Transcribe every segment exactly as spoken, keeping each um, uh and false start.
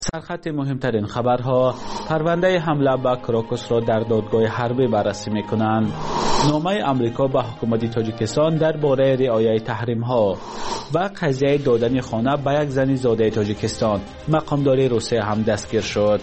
سرخط مهمترین خبرها: پرونده حمله به کراکوس را در دادگاه حربی بررسی می‌کنند. نامه آمریکا به حکومت تاجیکستان درباره رعایت تحریم‌ها و قضیه دادن خانه به یک زن زاده تاجیکستان. مقامدار روسیه هم دستگیر شد.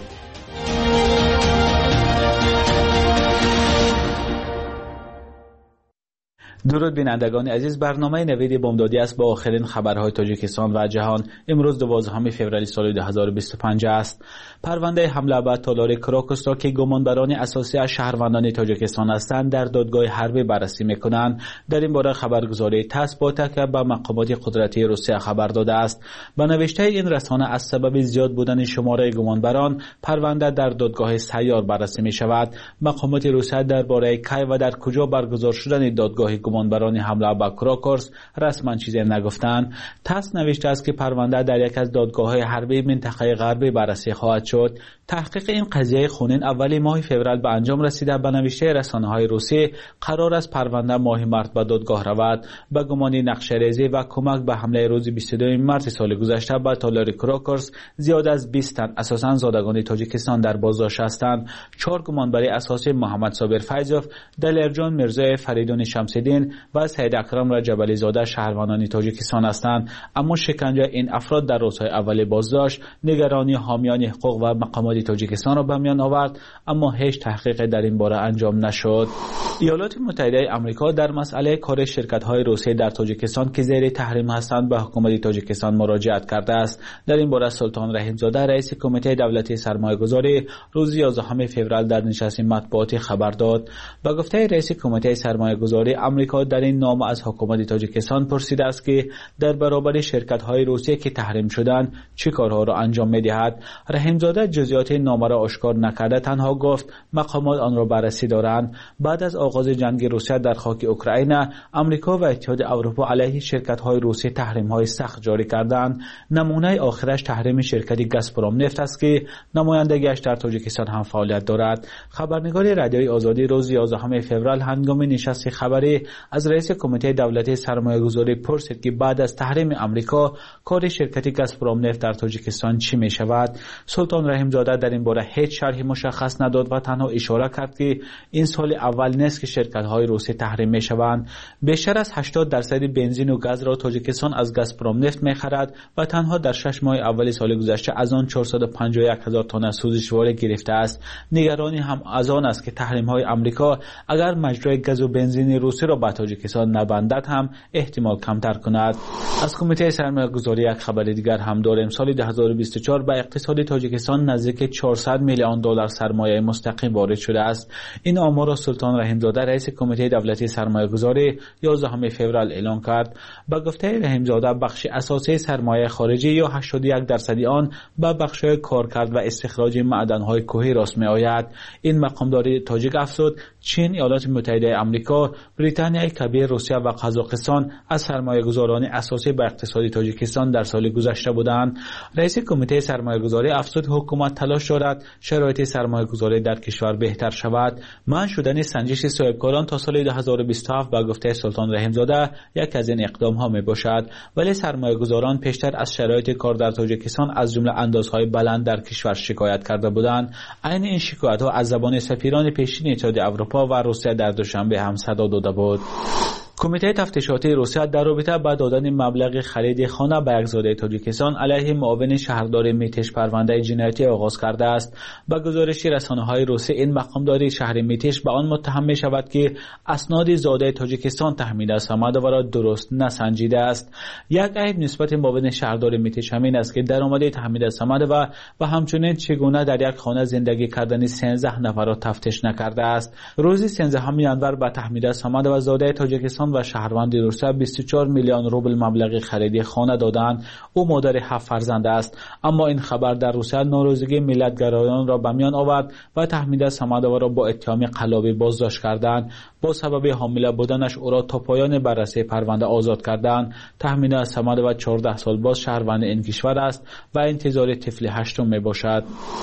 درود بینندگان عزیز، برنامه نوید بامدادی است با آخرین خبرهای تاجیکستان و جهان. امروز دوازدهم فوریه سال دو هزار و بیست و پنج است. پرونده حمله به تالار کراکوس را که گمانبران اساسی از شهروندان تاجیکستان هستند در دادگاه حربی بررسی می‌کنند. در این باره خبرگزاری تاس با تکیه به مقامات قدرتی روسیه خبر داده است. به نوشته این رسانه از سبب زیاد بودن شماره گمانبران پرونده در دادگاه سیار بررسی می‌شود. مقامات روسیه درباره کی و در کجا برگزار شدن دادگاه گمانبران حمله به کراکوس رسما چیزی نگفتند. تاس نوشته است که پرونده در یک از دادگاه‌های حربی منطقه غربی بررسی خواهد شد. تحقیق این قضیه خونین اولی ماه فوریه به انجام رسیده. به نوشته رسانه‌های روسی قرار است پرونده ماه مارس به دادگاه رود. به گمان نقشه‌ریزی و کمک به حمله روز بیست و دو مارس سال گذشته به تالار کراکوس زیاد از بیست تن اساساً زادگان تاجیکستان در بازداشت هستند. چهار گمانبر اساسی محمد صابر فیضوف، دلیرجان میرزای فریدون شمس‌الدین و سید اکرم رجبلی زاده شهروندان تاجیکستان هستند. اما شکنجه این افراد در روزهای اول بازداشت نگرانی حامیان حقوق و مقامات تاجیکستان را به میان آورد، اما هیچ تحقیق در این باره انجام نشد. ایالات متحده آمریکا در مسئله کار شرکت‌های روسی در تاجیکستان که زیر تحریم هستند به حکومت تاجیکستان مراجعت کرده است. در این باره سلطان رحیم‌زاده رئیس کمیته دولتی سرمایه‌گذاری روز یازدهم فوریه در نشست مطبوعاتی خبر داد. با گفته رئیس کمیته سرمایه‌گذاری آمریکا در این نامه از حکومت تاجیکستان پرسیده است که در برابر شرکت‌های روسی که تحریم شدند چه کارها را انجام می‌دهد. رحیم‌زاده جزئیات نامه را آشکار نکرده، تنها گفت مقامات آن را بررسی دارند. بعد از آغاز جنگ روسیه در خاک اوکراین، آمریکا و اتحاد اروپا علیه شرکت‌های روسی تحریم‌های سخت جاری کردند. نمونه آخرش تحریم شرکت گازپروم نفت است که نمایندگیش در تاجیکستان هم فعالیت دارد. خبرنگار رادیوی آزادی روز یازدهم فوریه هنگام نشست خبری از رئیس کمیته دولتی سرمایه‌گذاری پرسید که بعد از تحریم آمریکا کار شرکت گازپروم نفت در تاجیکستان چی می شود. سلطان رحیم‌زاده در این باره هیچ شرحی مشخص نداد و تنها اشاره کرد که این سال اول نیست که شرکت‌های روسی تحریم می شوند. بیشتر از هشتاد درصد بنزین و گاز را تاجیکستان از گازپروم نفت می خرد و تنها در شش ماه اول سال گذشته از آن چهارصد و پنجاه و یک هزار تن سوزشوار گرفته است. نگرانی هم از آن است که تحریم‌های آمریکا اگر مجرای گاز و بنزین روسی را به تاجیکستان نبندد هم احتمال کمتر کند. از کمیته سرمایه‌گذاری یک خبر دیگر هم داریم. سال دو هزار و بیست و چهار به اقتصاد تاجیکستان نزدیک چهارصد میلیون دلار سرمایه مستقیم وارد شده است. این آمار را سلطان رحیم‌زاده رئیس کمیته دولتی سرمایه‌گذاری یازدهم فوریه اعلام کرد. با گفته رحیم‌زاده بخش اساسی سرمایه خارجی یا هشتاد و یک درصد آن به بخش‌های کارکرد و استخراج معدن‌های کوهی راست می‌آید. این مقامدار تاجیک افزود چین، ایالات متحده آمریکا، بریتانیای کبیر، روسیه و قزاقستان از سرمایه‌گذاران اساسی به اقتصاد تاجیکستان در سال گذشته بودند. رئیس کمیته سرمایه‌گذاری افزود حکومت تلاش دارد شرایط سرمایه‌گذاری در کشور بهتر شود. منع شدن سنجش صاحبکاران تا سال دو هزار و بیست و هفت با گفته سلطان رحیم‌زاده یک از این اقدام‌ها میباشد، ولی سرمایه‌گذاران پیشتر از شرایط کار در تاجیکستان از جمله اندازهای بلند در کشور شکایت کرده بودند. عین این شکایت‌ها از زبان سفیران پیشین اتحاد اروپا و روسیه در دوشنبه هم صدا داده بود. کمیته تفتیشاتی روسیه در رابطه با دادن مبلغ خرید خانه به یک زاده تاجیکستان علیه معاون شهردار میتش پرونده جنایتی آغاز کرده است. با گزارش رسانه‌های روسی این مقامدار شهر میتش به آن متهم می شود که اسناد زاده تاجیکستان تحمیل است آمده و را درست نسنجیده است. یک عیب نسبت معاون شهردار میتش همین است که درآمد تحمیل است آمده و و همچنین چگونه در یک خانه زندگی کردن سیزده نفر را تفتیش نکرده است. روزی سیزدهم ژانویه به تحمیل است آمده و زاده تاجیکستان و شهروند روسیه بیست و چهار میلیون روبل مبلغ خرید خانه دادند. او مادر هفت فرزند است. اما این خبر در روسیه ناراضگی ملت‌گرایان را به میان آورد و تحمیل سمد او را با اتهام قلابی بازداشت کردند. با سبب حامله بودنش او را تا پایان بررسی پرونده آزاد کردند. تحمیل سمد و چهارده سال باز شهروند این کشور است و انتظار طفل هشتم می باشد.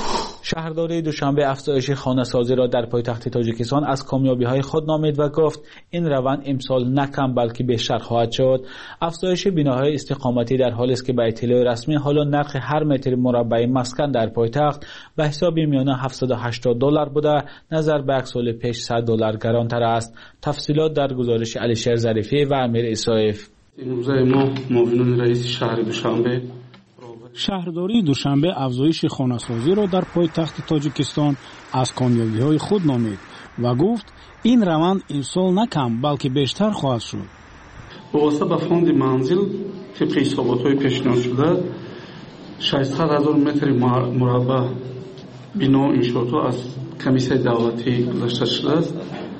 شهرداری دوشنبه افزایش خانه‌سازی را در پایتخت تاجیکستان از کامیابی‌های خود نامید و گفت این روند امسال نه کم بلکه بیشتر خواهد شد. افزایش بناهای استقامتی در حالی است که به اطلاع رسمی حالا نرخ هر متر مربع مسکن در پایتخت به حساب میانه هفتصد و هشتاد دلار بوده، نظر به یک سال پیش صد دلار گرانتر است. تفصیلات در گزارش علیشیر ظریفی و امیر اسایف. امروز ما معاون رئیس شهر دوشنبه شهرداری دوشنبه افزایش خانه‌سازی را در پایتخت تاجیکستان از کامیابی‌های خود نامید و گفت این روند امسال نه کم بلکه بیشتر خواهد شد. واسطه به فوند منزل طبق حسابات‌های پیشنهاد شده ششصد هزار متر مربع بنا انشاءات از کمیسیون دولتی گذاشته شده است.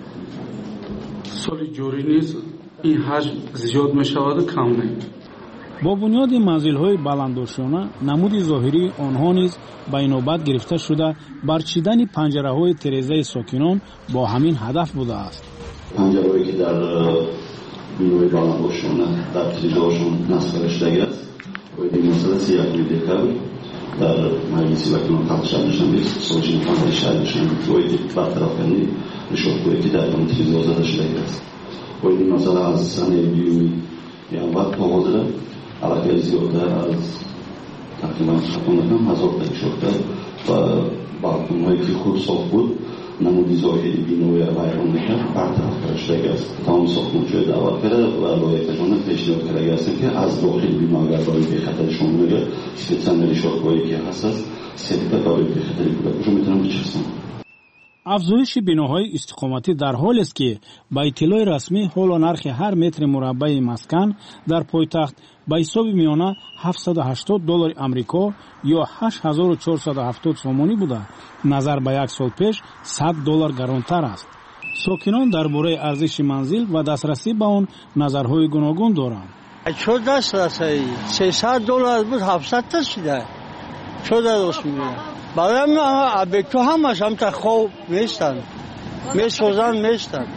سال جاری نیز این حجم زیاد می‌شود و کم نه. با بنیاد منزل‌های بلندداشتانه نمود ظاهری آنها نیز به اینوبت گرفته شده برچیدن پنجره‌های تریزه ساکنان با همین هدف بوده است. پنجره‌هایی که در بنیاد بلندداشتانه در تریزه‌هاشون نصب شده است و این مسئله سیاق دیگر در مجلس وکیلان خط شدشان است. سوژین فاند شدشان توی برطرف کنی نشون که در اون تریزه زده شده است. و این مسئله از سنه بیومی یا وقت آغاز علاقه زیادتر از تقریبا سکونتم هزار تک شده و بالکن‌هایی که خود صاف بود نمودی ظاهری بینوی ویران نکرد برطرف شده است. تمام ساختمان‌های دعوت کرده و لایحه‌گذاران پیشنهاد کرده است که از داخل بنا اگر برای بخطر شما میگه سپیتسن شاخه‌ای که هست است سپیت برای بخطری بوده که میتونم بچستم. افزایش بناهای استقامتی در حال است که با اطلاع رسمی حالا نرخ هر متر مربع مسکن در پایتخت به حساب میانه هفتصد و هشتاد دلار آمریکا یا هشت هزار و چهارصد و هفتاد سومانی بوده، نظر به یک سال پیش صد دلار گرانتر است. ساکنان درباره ارزش منزل و دسترسی به آن نظرهای گوناگون دارند. چه دسترسی؟ سیصد دلار بود هفتصد تا شده. چه درست میگه؟ برای من ابیکتو همش هم تا خوب نیستن، میسوزن نیستن.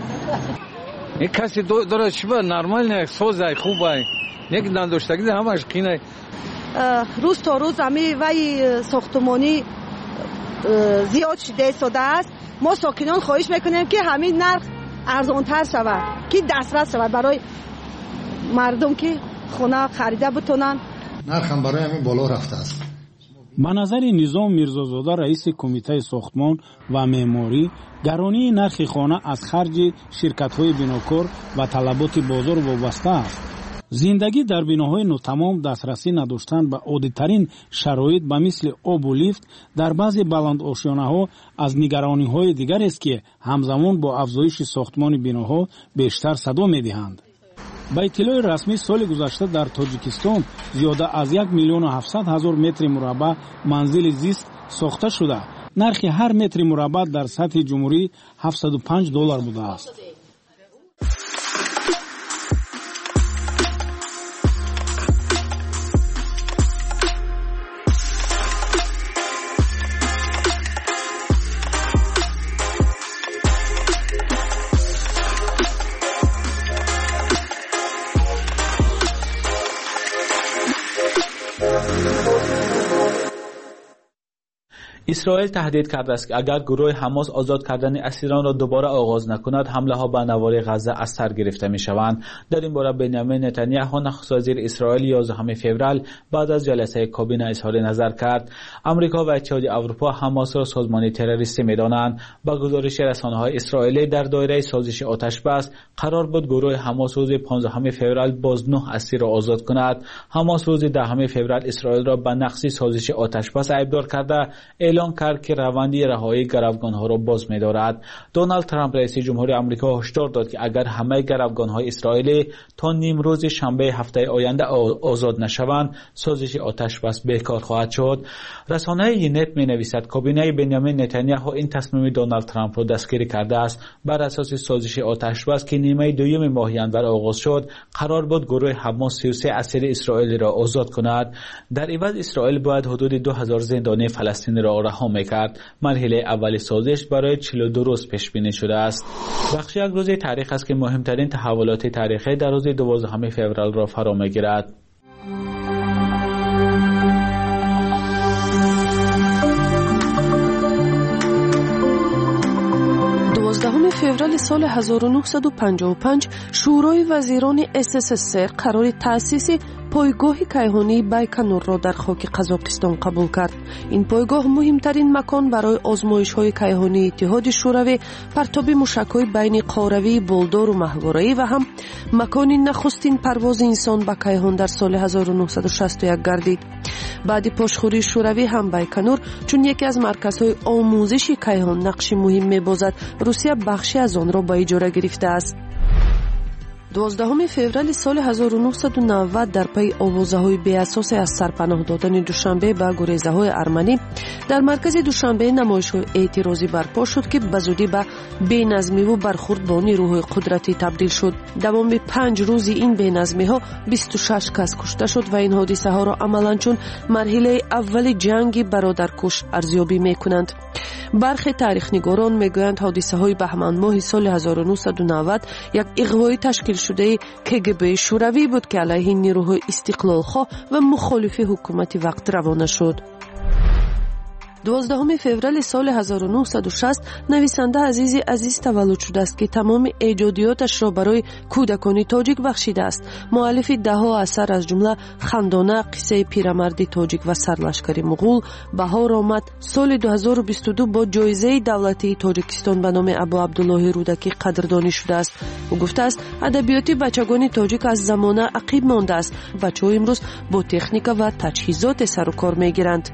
یک کسی داره چی با نرمال نه سوزای خوبه یک نداشتگی همش قینه. روز تا روز همی وی ساختمانی زیاد شده شده است. ما ساکنان خواهش میکنیم که همین نرخ ارزانتر شود که دسترس شود برای مردم که خونه خریده بتونن. نرخ هم برای همین بالا رفته است. به نظر نظام میرزازاده رئیس کمیته ساختمان و معماری گرانی نرخ خانه از خرج شرکت‌های بناکار و طلبات بازار وابسته است. زندگی در بناهای ناتمام دسترسی نداشتن به عادی‌ترین شرایط به مثل آب و لیفت در بعضی بلند آشیانه‌ها از نگرانی‌های دیگر است که همزمان با افزایش ساختمان بناها بیشتر صدا می‌دهند. با اطلاع رسمی سال گذشته در تاجیکستان زیاده از یک میلیون و هفتصد هزار متر مربع منزل زیست ساخته شده. نرخ هر متر مربع در سطح جمهوری هفتصد و پنج دلار بوده است. اسرائیل تهدید کرده است که اگر گروه حماس آزاد کردن اسیران را دوباره آغاز نکند حمله ها به نوار غزه از سر گرفته می شوند. در این باره بنیامین نتانیاهو نخست وزیر اسرائیل یازدهم فوریه بعد از جلسه کابینه اظهار نظر کرد. آمریکا و اتحادیه اروپا حماس را سازمان تروریستی می دانند. با گزارش رسانه‌های اسرائیلی در دایره سازش آتش بس قرار بود گروه حماس روز پانزدهم فوریه باز نه اسیر را آزاد کند. حماس روز دهم فوریه اسرائیل را به نقض سازش آتش بس ایبدار کرده اعلام کرد که روندی رهایی گروگان‌ها را باز می‌دارد. دونالد ترامپ رئیس جمهوری آمریکا هشدار داد که اگر همه گروگان‌های اسرائیلی تا نیم روز شنبه هفته آینده آزاد نشوند سازش آتش بس بیکار خواهد شد. رسانه یونت می‌نویسد کابینه بنیامین نتانیاهو این تصمیم دونالد ترامپ را دستگیری کرده است. بر اساس سازش آتش بس که نیمه دوم ماه ژانویه آغاز شد قرار بود گروه حماس سی و سه اسیر اسرائیلی را آزاد کند. در عوض اسرائیل باید حدود دو هزار زندانی فلسطینی را رها می‌کرد. مرحله اول سازش برای چهل و دو روز پیش بینی شده است. بخش یک روز تاریخ است که مهمترین تحولات تاریخی در روز دوازدهم فوریه را فرا می‌گیرد. فوریه سال هزار و نهصد و پنجاه و پنج شورای وزیران اس اس اس قرار تأسیس پایگاه کیهانی بایکنور را در خاک قزاقستان قبول کرد. این پایگاه مهمترین مکان برای آزمایش‌های کیهانی اتحاد شوروی، پرتاب موشک‌های بین قاروی، بولدار و ماهواره‌ای و هم مکان نخستین پرواز انسان به کیهان در سال هزار و نهصد و شصت و یک گردید. بعد پاشخوری شوروی هم بایکنور چون یکی از مرکزهای آموزش کیهان نقش مهم می‌بازد، روسیه بخشی از آن را به اجاره گرفته است. دوازدهم فوریه سال هزار و نهصد و نود در پی آوازه‌های بی‌اساس از سرپناه دادن دوشنبه به گریزه‌های ارمنی در مرکز دوشنبه نمایش‌های اعتراضی برپا شد که به زودی به بی‌نظمی و برخورد با نیروهای قدرتی تبدیل شد. دوام پنج روزی این بی‌نظمی‌ها بیست و شش کس کشته شد و این حادثه‌ها را عملاً چون مرحله اول جنگ برادرکش ارزیابی می‌کنند. برخی تاریخ‌نگاران می‌گویند حادثه‌های بهمن ماه سال هزار و نهصد و نود یک اغوای تشکیل شده که گ بی شوروی بود که علیه نیروهای استقلال‌خواه و مخالف حکومت وقت روانه شد. دوازدهم فوریه سال هزار و نهصد و شصت نویسنده عزیز عزیز تولد شده است که تمام ایجادیاتش را برای کودکان تاجیک بخشیده است. مؤلف ده‌ها اثر از جمله خندانه، قصه پیرمرد تاجیک و سرلشکر مغول بهار آمد. سال دو هزار و بیست و دو با جایزه دولتی تاجیکستان به نام ابو عبدالله رودکی قدردانی شده است. او گفته است ادبیات بچگان تاجیک از زمانه عقب مانده است. بچه‌ها امروز با تکنیک و تجهیزات سر و کار می‌گیرند.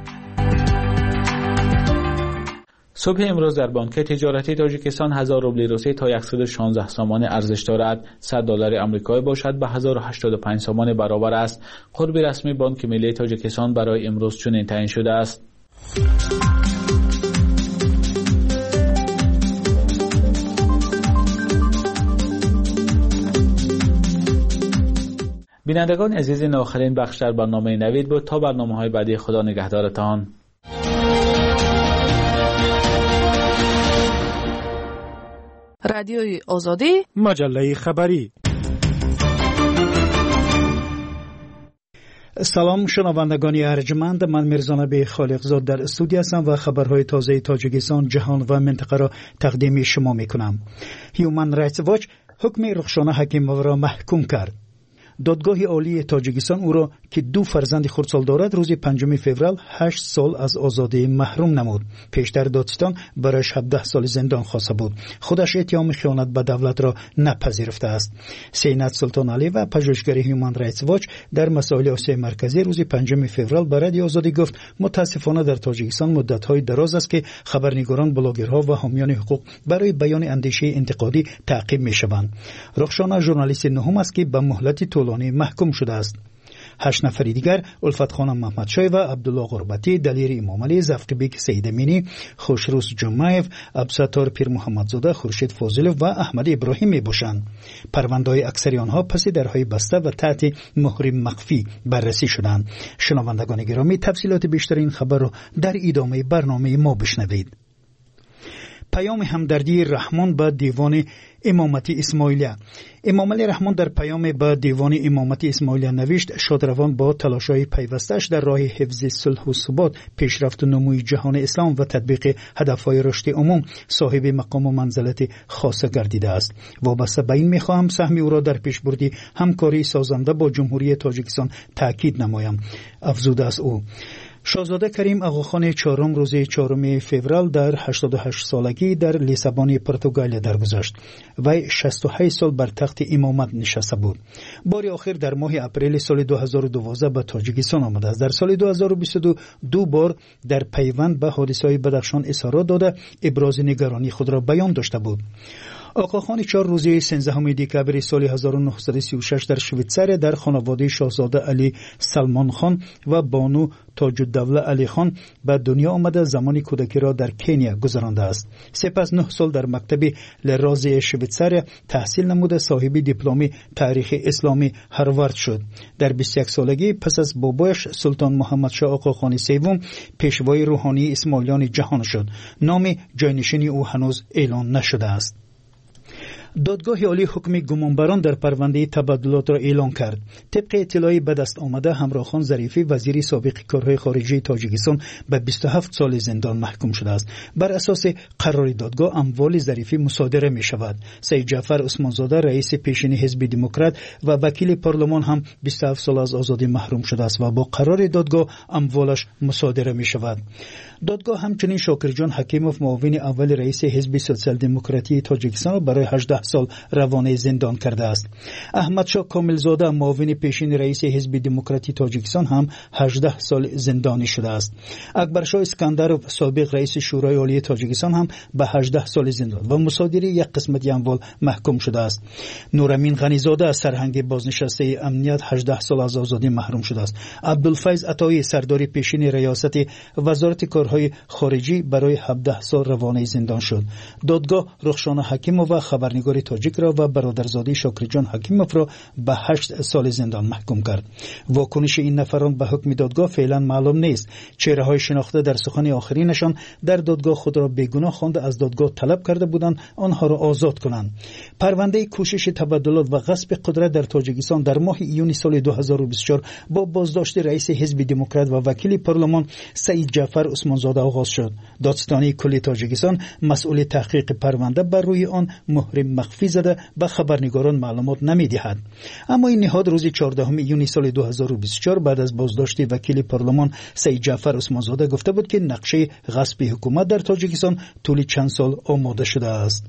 صبح امروز در بانک تجارتی تاجیکستان هزار روبل روسی تا صد و شانزده سامان ارزش دارد. صد دلار آمریکایی باشد به هزار و هشتاد و پنج سامان برابر است. قرب رسمی بانک ملی تاجیکستان برای امروز چنین تعیین شده است. بینندگان عزیز، این آخرین بخش در برنامه نوید بود. تا برنامه‌های بعدی، خدا نگهدارتان. رادیوی آزادی، مجله خبری. سلام شنوندگان ارجمند، من میرزانبی خالقزاد در استودیو هستم و خبرهای تازه تاجیکستان، جهان و منطقه را تقدیم شما میکنم. هیومن رایتس واچ حکم رخشانه حکیموف را محکوم کرد. دادگاه عالی تاجیکستان او را که دو فرزند خردسال دارد روز پنجم فوریه هشت سال از آزادی محروم نمود. پیشتر دادستان برایش هفده سال زندان خواسته بود. خودش اتهام خیانت به دولت را نپذیرفته است. سینات سلطان علی و پژوهشگر هیومن رایتس واچ در مسائل آسیای مرکزی روز پنجم فوریه به رادیو آزادی گفت متاسفانه در تاجیکستان مدت‌های دراز است که خبرنگاران، بلاگرها و حامیان حقوق برای بیان اندیشه انتقادی تعقیب می‌شوند. رخشانه ژورنالیست نهم است که به مهلت طولانی محکوم شده است. هشت نفر دیگر الفت خانم محمدشاه و عبدالله غربتی، دلیر امامعلی، زفقبیک سیدامینی، خوشروز جمعیف، عبدالستار پیر محمدزاده، خورشید فاضلov و احمد ابراهیم میباشند. پرونده‌های اکثری آنها پس درهای بسته و تحت مهر مخفی بررسی شدند. شنوندگان گرامی، تفصیلات بیشتر این خبر را در ادامه برنامه ما بشنوید. پیام همدردی رحمان به دیوان امامتی اسماعیلیه. امام علی رحمان در پیام به دیوان امامتی اسماعیلیه نوشت شادروان با تلاش‌های پیوستش در راه حفظ صلح و ثبات، پیشرفت و نموی جهان اسلام و تطبیق هدف‌های رشد عموم صاحب مقام و منزلت خاصه گردیده است. وابسته به این می‌خواهم سهم او را در پیشبردی همکاری سازنده با جمهوری تاجیکستان تأکید نمایم. افزوده است او. شاهزاده کریم آقاخان چهارم روز چهارم فوریه در هشتاد و هشت سالگی در لیسابون پرتغال درگذشت. وی شصت و هشت سال بر تخت امامت نشسته بود. بار آخر در ماه اپریل سال دو هزار و دوازده به تاجیکستان آمده است. در سال دو هزار و بیست و دو دو بار در پیوند به حادثه‌های بدخشان اظهارات داده ابراز نگرانی خود را بیان داشته بود. آقاخان چهار روزی سیزدهم دکبر سال هزار و نهصد و سی و شش در شویتزر در خانواده شاهزاده علی سلمان خان و بانو تاج الدوله علی خان به دنیا آمده. زمان کودکی را در کنیا گذرانده است. سپس نه سال در مکتب لرازی شویتزر تحصیل نموده. صاحب دیپلم تاریخ اسلامی هاروارد شد. در بیست و یک سالگی پس از بابایش سلطان محمد شاه آقاخان سوم پیشوای روحانی اسماعیلیان جهان شد. نام جانشینی او هنوز اعلان نشده است. دادگاه عالی حکم گمانبران در پرونده تبادلات را اعلان کرد. طبق اطلاعی به دست آمده همراهخان ظریفی وزیر سابق کارهای خارجه تاجیکستان به بیست و هفت سال زندان محکوم شده است. بر اساس قرار دادگاه اموال ظریفی مصادره می شود. سید جعفر عثمانزاده رئیس پیشین حزب دموکرات و وکیل پارلمان هم بیست و هفت سال از آزادی محروم شده است و با قرار دادگاه اموالش مصادره می شود. دادگاه همچنین شاکرجان حکیموف معاون اول رئیس حزب سوسیال دموکراتی تاجیکستان را برای هجده سال روانه زندان کرده است. احمدشاه کاملزاده معاون پیشین رئیس حزب دموکراتی تاجیکستان هم هجده سال زندانی شده است. اکبرشاه اسکندروف سابق رئیس شورای عالی تاجیکستان هم به هجده سال زندان و مصادره یک قسمت اموال محکوم شده است. نورامین غنیزاده سرهنگ بازنشسته امنیت هجده سال از آزادی محروم شده است. عبدالفیض عطایی سردار پیشین ریاست وزارت کارهای خارجی برای هفده سال روانه زندان شد. دادگاه رخشانه حکیموف و خبرنگار تاجیک را و برادرزاده شاکرجان حکیموف را به هشت سال زندان محکوم کرد. واکنش این نفران به حکم دادگاه فعلا معلوم نیست. چهره‌های شناخته در سخن آخرینشان در دادگاه خود را بیگناه خوانده از دادگاه طلب کرده بودند آنها را آزاد کنند. پرونده کوشش تبادلات و غصب قدرت در تاجیکستان در ماه ایون سال دو هزار و بیست و چهار با بازداشت رئیس حزب دموکرات و وکیل پارلمان سید جعفر عثمانزاده آغاز شد. دادستانی کل تاجیکستان مسئول تحقیق پرونده بر روی آن مهر مخفی زده به خبرنگاران معلومات نمی‌دهد. اما این نهاد روز چهاردهم ایون سال دو هزار و بیست و چهار بعد از بازداشت وکیل پارلمان سید جعفر عثمانزاده گفته بود که نقشه غصب حکومت در تاجیکستان طول چند سال آماده شده است.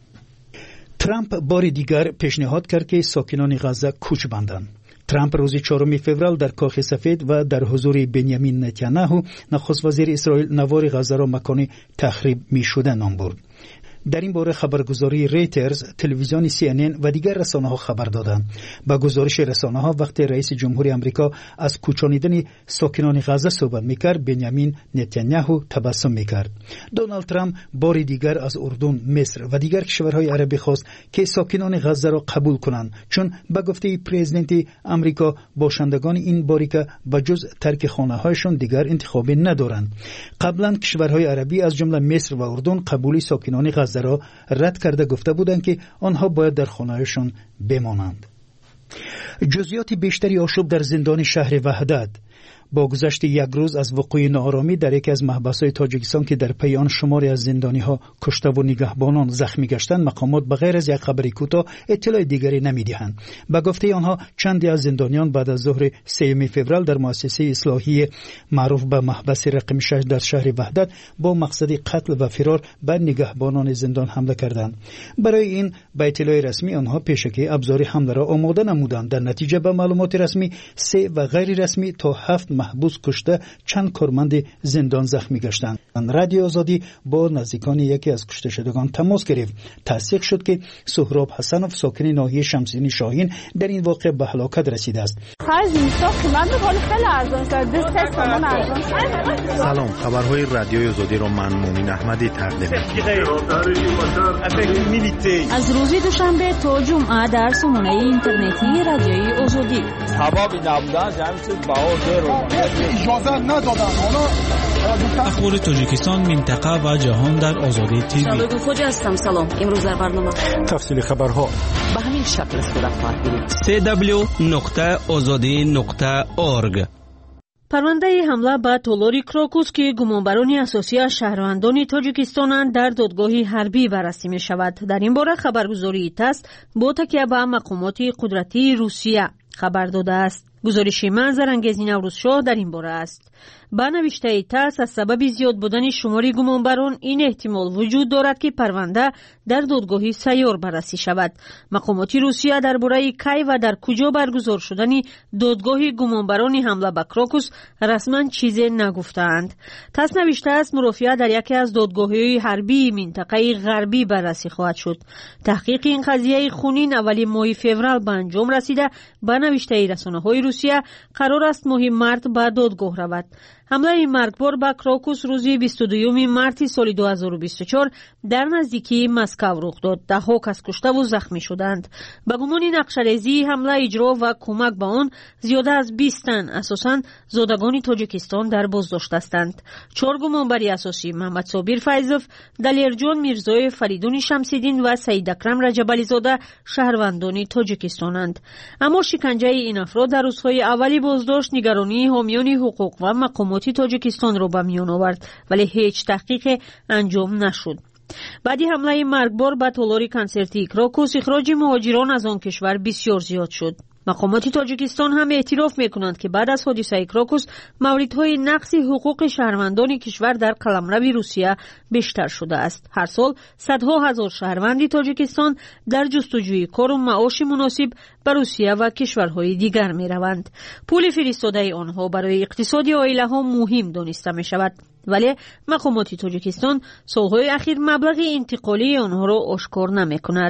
ترامپ بار دیگر پیشنهاد کرد که ساکنان غزه کوچ بندند. ترامپ روز چهارم فوریه در کاخ سفید و در حضور بنیامین نتانیاهو نخست وزیر اسرائیل نوار غزه را مکان تخریب می‌شده نام برد. در این باره خبرگزاری ریترز، تلویزیون سی ان ان و دیگر رسانه‌ها خبر دادند. با گزارش رسانه‌ها وقتی رئیس جمهوری آمریکا از کوچانیدن ساکنان غزه صحبت می‌کرد، بنیامین نتانیاهو تبسم می‌کرد. دونالد ترامپ بار دیگر از اردن، مصر و دیگر کشورهای عربی خواست که ساکنان غزه را قبول کنند، چون به گفته پرزیدنت آمریکا باشندگان این باریکه به جز ترک خانه‌هایشان دیگر انتخابی ندارند. قبلا کشورهای عربی از جمله مصر و اردن قبول ساکنان غزه را رد کرده گفته بودند که آنها باید در خانه‌هایشان بمانند. جزئیات بیشتری آشوب در زندان شهر وحدت. با گذشت یک روز از وقوع ناآرامی در یکی از محبس‌های تاجیکستان که در پی آن شماری از زندانی‌ها کشته و نگهبانان زخمی گشتند، مقامات بغیر از یک خبری کوتاه اطلاع دیگری نمی‌دهند. به گفته آنها چندی از زندانیان بعد از ظهر سوم فوریه در مؤسسه اصلاحی معروف به محبس رقم شش در شهر وحدت با مقصد قتل و فرار بر نگهبانان زندان حمله کردند. برای این به اطلاع رسمی آنها پیشکی ابزار حمله را آماده نمودند. در نتیجه به معلومات رسمی سه و غیر رسمی تا هفت محبوس کشته، چند کارمند زندان زخمی گشتند. رادیو آزادی با نزدیکان یکی از کشته شدگان تماس گرفت. تصدیق شد که سهراب حسنوف ساکن ناحیه شمسین شاهین در این واقعه به هلاکت رسیده است. سلام، خبرهای رادیو آزادی را من مومن احمدی تقدیم می‌کنم. از روز دوشنبه تا جمعه در سامانه اینترنتی رادیوی آزادی. سبب نبودن جمعیت باور اجازه ندادن. اخبار تاجیکستان، منطقه و جهان در آزادی تیوی. سلام خوجا هستم. سلام. امروز در برنامه تفصیل خبرها به همین شکل صورت خواهد گرفت. دبلیو دبلیو دبلیو نقطه آزادی نقطه اورگ. پرونده حمله به تالاری کراکوس که گمانبرانی اساسی از شهروندان تاجیکستانند در دادگاهی حربی بررسی می شود. در این باره خبرگزاری تاس با تکیه به مقامات قدرتی روسیه خبر داده است. گزارش منظر انگیز نوروزشاه در این باره است. با نوشته تاس از سبب زیاد بودن شماری گمانبران این احتمال وجود دارد که پرونده در دادگاهی سیار بررسی شود. مقامات روسیه درباره کی و در کجا برگزار شدن دادگاهی گمانبران حمله به کراکوس رسما چیزی نگفتند. تاس نوشته است مرافعه در یکی از دادگاه‌های حربی منطقه غربی بررسی خواهد شد. تحقیق این قضیه خونین اولی ماه فوریه به انجام رسیده. با نوشته رسانه‌های روسیه قرار است ماه مارس به دادگاه رود. حمله مرگبار به کراکوس روزی بیست و دوم مارس سال دو هزار و بیست و چهار در نزدیکی مسکو رخ داد. ده‌ها کس کشته و زخمی شدند. به گمان نقشه‌ریزی حمله اجرا و کمک به آن زیاده از بیست تن اساساً زادگان تاجیکستان در بازداشت هستند. چهار گمانبری اساسی محمد صابر فیضوف، دلیرجان میرزای فریدون شمس‌الدین و سید اکرم رجب‌علی زاده شهروندان تاجیکستانند. اما شکنجه این افراد در روزهای اولی بازداشت نگرانی حامیان حقوق و مقامات تاجیکستان را به میان آورد، ولی هیچ تحقیق انجام نشد. بعدی حمله مرگبار به تالار کنسرتی کراکوس اخراج مهاجران از آن کشور بسیار زیاد شد. مقامات تاجیکستان هم اعتراف میکنند که بعد از حادثه کراکوس موردهای نقض حقوق شهروندان کشور در قلمرو روسیه بیشتر شده است. هر سال صدها هزار شهروند تاجیکستان در جستجوی کار و معاش مناسب به روسیه و کشورهای دیگر میروند. پول فرستاده آنها برای اقتصاد عائله ها مهم دانسته می شود، ولی مقامات تاجیکستان سالهای اخیر مبلغ انتقالی آنها را آشکار نمی کند.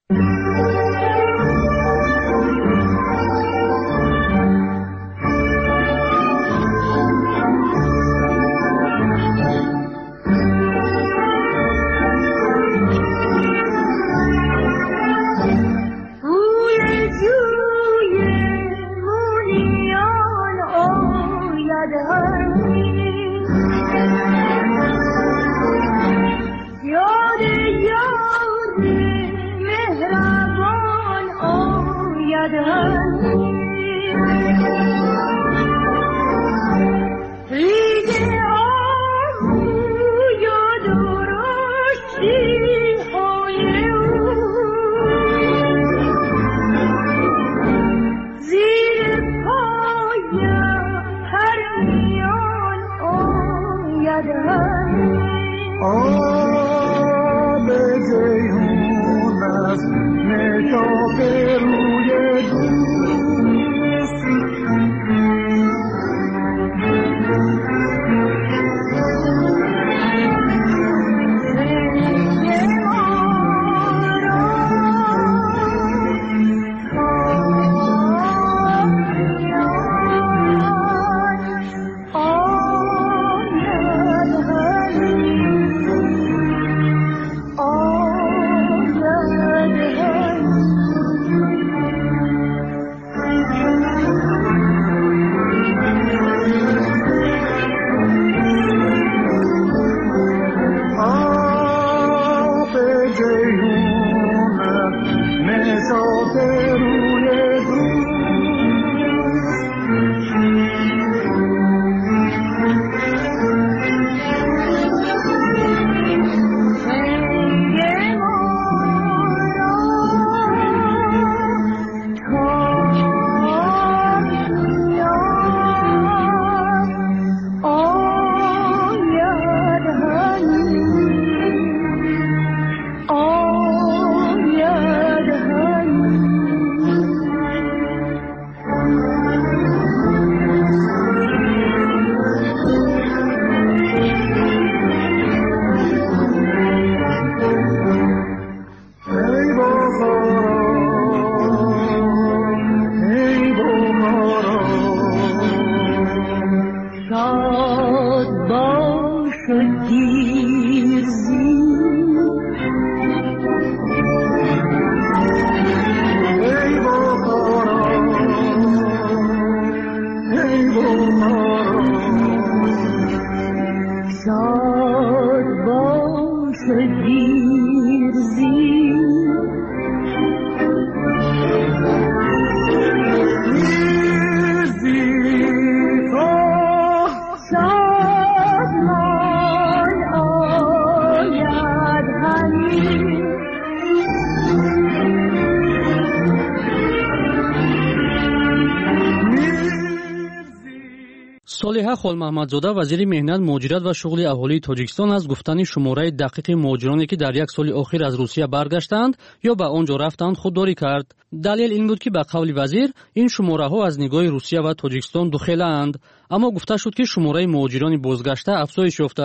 صالحه خالمحمدزاده وزیر مهنت، مهاجرت و شغل اهالی تاجیکستان از گفتن شماره دقیق مهاجرانی که در یک سال اخیر از روسیه برگشتند یا به آنجا رفتند خودداری کرد. دلیل این بود که به قول وزیر این شماره ها از نگاه روسیه و تاجیکستان دخیلند، اما گفته شد که شماره مهاجران بازگشته افزایش یافته است.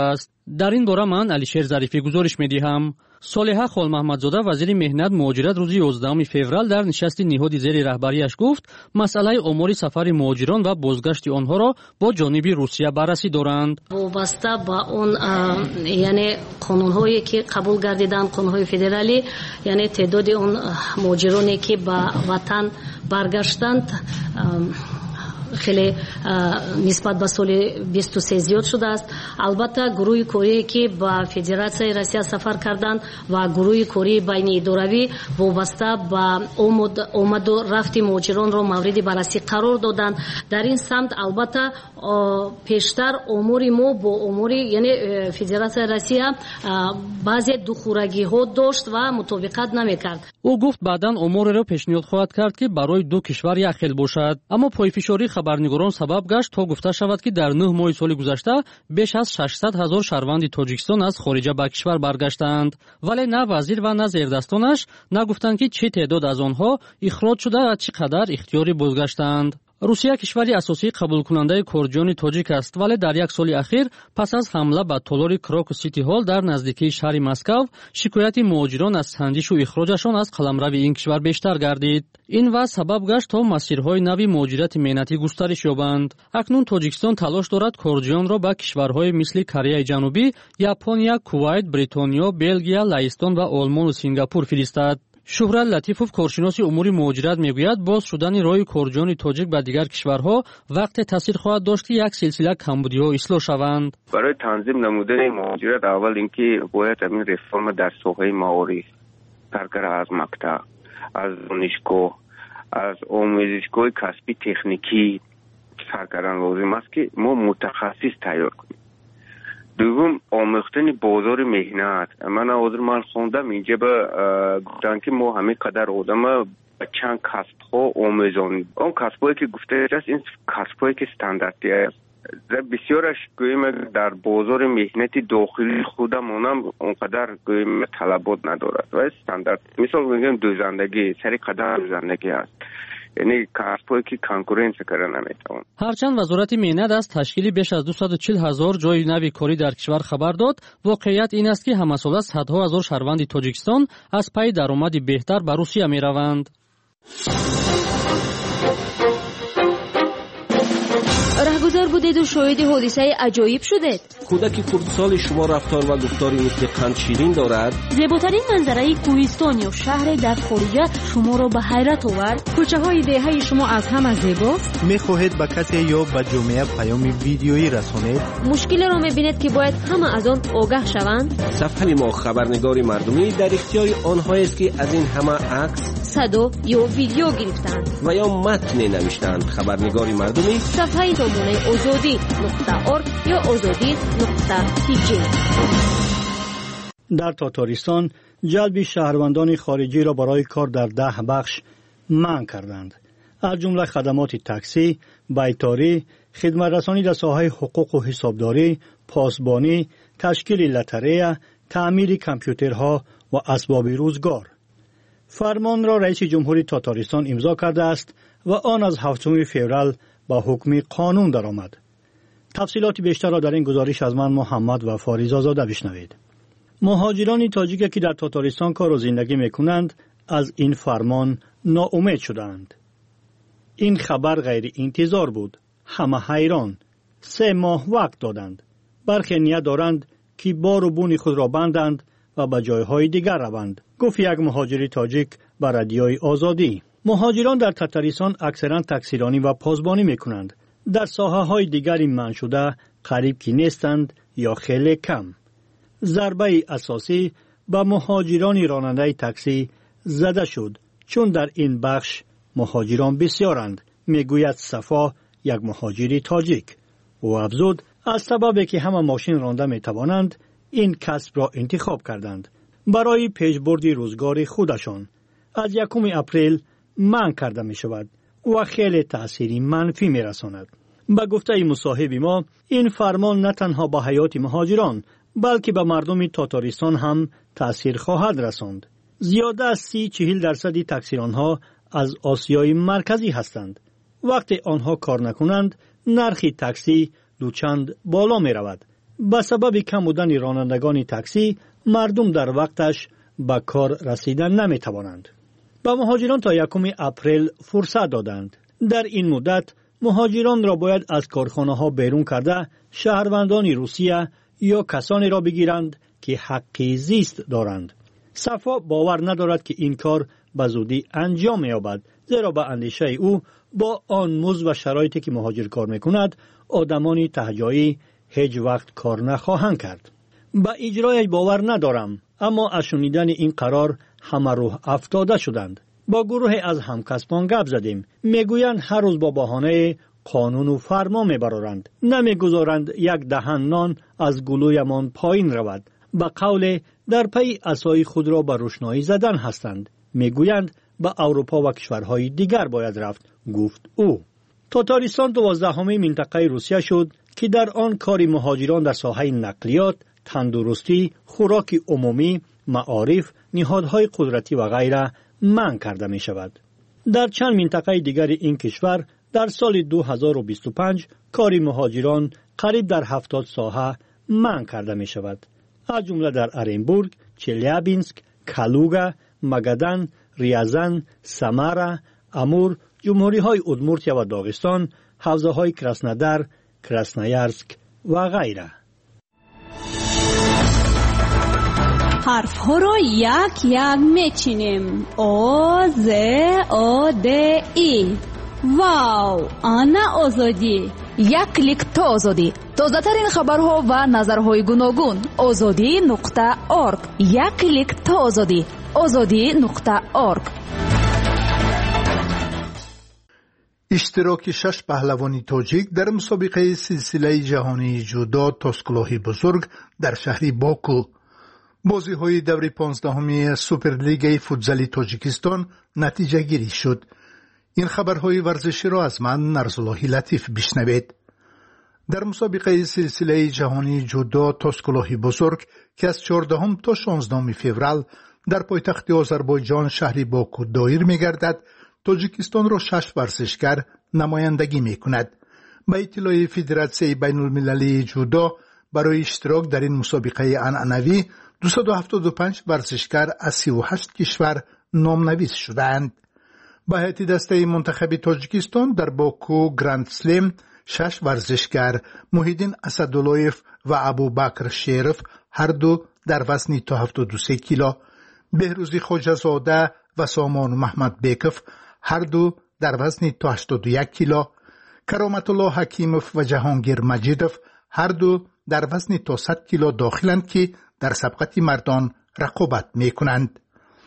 در این باره من علیشیر ظریفی گزارش می‌دهم. صالحه خال محمدزاده وزیر مهنت مهاجرت روز یازدهم فوریه در نشست نهاد زیر رهبریش گفت مسئله آمار سفر مهاجران و بازگشت آنها را با جانب روسیه بررسی دارند. وابسته با اون یعنی قانون‌هایی که قبول گردیدن، قانون‌های فدرالی، یعنی تعداد اون مهاجرانی که به وطن برگشتند خیلی نسبت به سال بیست و سه زیاد شده است. البته گروه کاری که به فدراسیای روسیه سفر کردند و گروه کاری بین اداروی وابسته به آمد و رفت مهاجران را مورد بررسی قرار دادند. در این سمت البته پیشتر امور ما با امور یعنی فدراسیای روسیه بعضی دخورگی ها داشت و مطابقت نمیکرد. او گفت بعداً امور را پیشنهاد خواهد کرد که برای دو کشور یخل باشد، اما پایفشاری خبرنگاران سبب گشت تا گفته شود که در نه ماه سال گذشته بیش از ششصد هزار شهروند تاجیکستان از خارج به کشور برگشتند، ولی نه وزیر و نه زیردستانش نگفتند که چه تعداد از آنها اخراج شده و چقدر اختیاری بازگشتند. روسیه کشوری اساسی قبول کننده کردجان تاجیک است، ولی در یک سال اخیر پس از حمله به تالار کراکو سیتی هال در نزدیکی شهر مسکو شکایت مهاجران از سنجش و اخراجشان از قلمرو این کشور بیشتر گردید. این وضع سبب گشت تا مسیرهای نوی مهاجرت مهنتی گسترش یابند. اکنون تاجیکستان تلاش دارد کردجان را به کشورهای مثل کره جنوبی، ژاپنیا، کویت، بریتانیا، بلژیم، لهستان و آلمان و سینگاپور فرستد. شهرت لطیفوف کارشناس امور مهاجرت میگوید باز شدن راه کردجان تاجیک به دیگر کشورها وقت تاثیر خواهد داشت که یک سلسله کمبودی‌ها اصلاح شوند. برای تنظیم نمودن مهاجرت اول اینکه باید همین رفرم در ساحه معارف، کارگر از مکتب، از دانشگاه، از آموزشگاه کسبی تکنیکی سرکردن لازم است که ما متخصص تیار کنیم. دوم آموختن بازار مهنت. من حاضر من خوندم اینجا به گفتن که ما همه قدر آدم به چند کسب ها آموزانیم. اون کسب هایی که گفته است این کسب هایی که استانداردی است. بسیارش گویم در بازار مهنت داخلی خودمونم اونقدر گویم طلبات ندارد و استاندارد. مثال میگم دوزندگی سری قدر دوزندگی است. یعنی کسبایی که کنکورنس کردن نمیتوان. هرچند وزارت مهنت از تشکیل بیش از دویست و چهل هزار جای نوی کاری در کشور خبر داد، واقعیت این است که همساله صدها هزار شهروند تاجیکستان از پی درآمدی بهتر به روسیه میروند. رهگذر بودید و شاهد حادثه عجایب شدید. کودک کردسال شما رفتار و گفتاری مثل قند شیرین دارد. زیباترین منظره کوهستان یا شهر در خارجه شما را به حیرت آورد. کوچه های دهه شما از همه زیباست. میخواهید به کسی یا به جامعه پیام ویدیویی رسانید؟ مشکل را میبینید که باید همه از آن آگاه شوند. صفحه ما خبرنگاری مردمی در اختیار آنهایی است که از این همه عکس، صدا یا ویدیو گرفتند و یا متن نوشتند. خبرنگاری مردمی صفحه نمونه آزادی نقطه ارگ یا آزادی نقطه تی جی. در تاتارستان جلب شهروندان خارجی را برای کار در ده بخش منع کردند، از جمله خدمات تاکسی، بیتاری، خدمت رسانی در ساحه حقوق و حسابداری، پاسبانی، تشکیل لاتاریه، تعمیر کامپیوترها و اسباب روزگار. فرمان را رئیس جمهوری تاتارستان امضا کرده است و آن از هفتم فوریه با حکم قانون درآمد. تفصیلات بیشتر را در این گزارش از من محمد و فاریزا زاده بشنوید. مهاجران تاجیک که در تاتارستان کار و زندگی میکنند از این فرمان ناامید شدند. این خبر غیر انتظار بود. همه حیران. سه ماه وقت دادند. برخی نیت دارند که بار و بون خود را بندند و به جایهای دیگر روند، گفت یک مهاجر تاجیک به رادیوی آزادی. مهاجران در تاتارستان اکثرا تاکسیرانی و پاسبانی میکنند. در ساحه های دیگری منع شده قریب که نیستند یا خیلی کم. ضربه اساسی به مهاجران راننده تاکسی زده شد، چون در این بخش مهاجران بسیارند، میگوید صفا یک مهاجری تاجیک. و افزود از سببی که همه ماشین رانده میتوانند این کسب را انتخاب کردند برای پیشبرد روزگار خودشان. از یکم اپریل منع کرده می شود و خیلی تأثیری منفی می رساند. به گفته مصاحب ما این فرمان نه تنها به حیات مهاجران بلکه به مردم تاتارستان هم تأثیر خواهد رساند. زیاده از سی چهل درصدی تاکسیرانها از آسیای مرکزی هستند. وقتی آنها کار نکنند نرخ تاکسی دوچند بالا می رود. به سبب کم بودن رانندگان تاکسی مردم در وقتش به کار رسیدن نمی توانند. به مهاجران تا یکم اپریل فرصت دادند. در این مدت مهاجران را باید از کارخانه ها بیرون کرده شهروندان روسیه یا کسانی را بگیرند که حقی زیست دارند. صفا باور ندارد که این کار به زودی انجام یابد، زیرا به اندیشه او با آن مزد و شرایطی که مهاجر کار میکند آدمانی تهجایی هیچ وقت کار نخواهند کرد. به اجرایش باور ندارم، اما از شنیدن این قرار همه روح افتاده شدند. با گروه از همکسبان گپ زدیم. میگویند هر روز با بهانه قانون و فرما میبرند، نمیگذارند یک دهن نان از گلویمان پایین رود. به قول در پی عصای خود را به روشنایی زدن هستند. میگویند به اروپا و کشورهای دیگر باید رفت، گفت او. تاتارستان دوازدهمین منطقه روسیه شد که در آن کار مهاجران در ساحه نقلیات، تندرستی، خوراک عمومی، معارف، نهادهای قدرتی و غیره منع کرده می شود. در چند منطقه دیگر این کشور در سال دو هزار و بیست و پنج کار مهاجران قریب در هفتاد ساحه منع کرده می شود. از جمله در ارنبورگ، چلیابینسک، کالوگا، مگدان، ریازان، سامارا، امور، جمهوری های ادمورتیا و داغستان، حوزه های کراسنودار، کراسنویارسک و غیره. حرف ها را یک یک میچینیم. او ز او د ای. واو، آنا آزادی. یک کلیک تا آزادی. تازه ترین خبرها و نظرهای گوناگون. آزادی نقطه اورگ. یک کلیک تا آزادی. آزادی نقطه اورگ. اشتراک شش پهلوانی تاجیک در مسابقه سلسله جهانی جودو تاسکلاهی بزرگ در شهر باکو. بازی های دور پانزدهمی سوپرلیگ فوتزال تاجیکستان نتیجه گیری شد. این خبرهای ورزشی را از من نرزالله لطیف بشنوید. در مسابقه سلسله جهانی جودو تاسکلاهی بزرگ که از چهاردهم تا شانزدهم فوریه در پایتخت آذربایجان شهر باکو دایر می‌گردد، تاجیکستان را شش ورزشکار نمایندگی می‌کند. به اطلاع فدراسیون بین المللی جودو برای اشتراک در این مسابقه عنعنوی دویست و هفتاد و پنج ورزشکار از سی و هشت کشور نامنویس شدند. به هیئت دسته منتخب تاجیکستان در باکو گراند سلم شش ورزشکار محیدین اسداللهیف و ابوبکر شریف هر دو در وزن تا هفتاد و سه کیلو، بهروزی خواجه‌زاده و سامان محمد بیکف هر دو در وزن تا هشتاد و یک کیلو، کرامت الله حکیموف و جهانگیر مجیدوف هر دو در وزن تا صد کیلو داخلند که در سبقت مردان رقابت می کنند.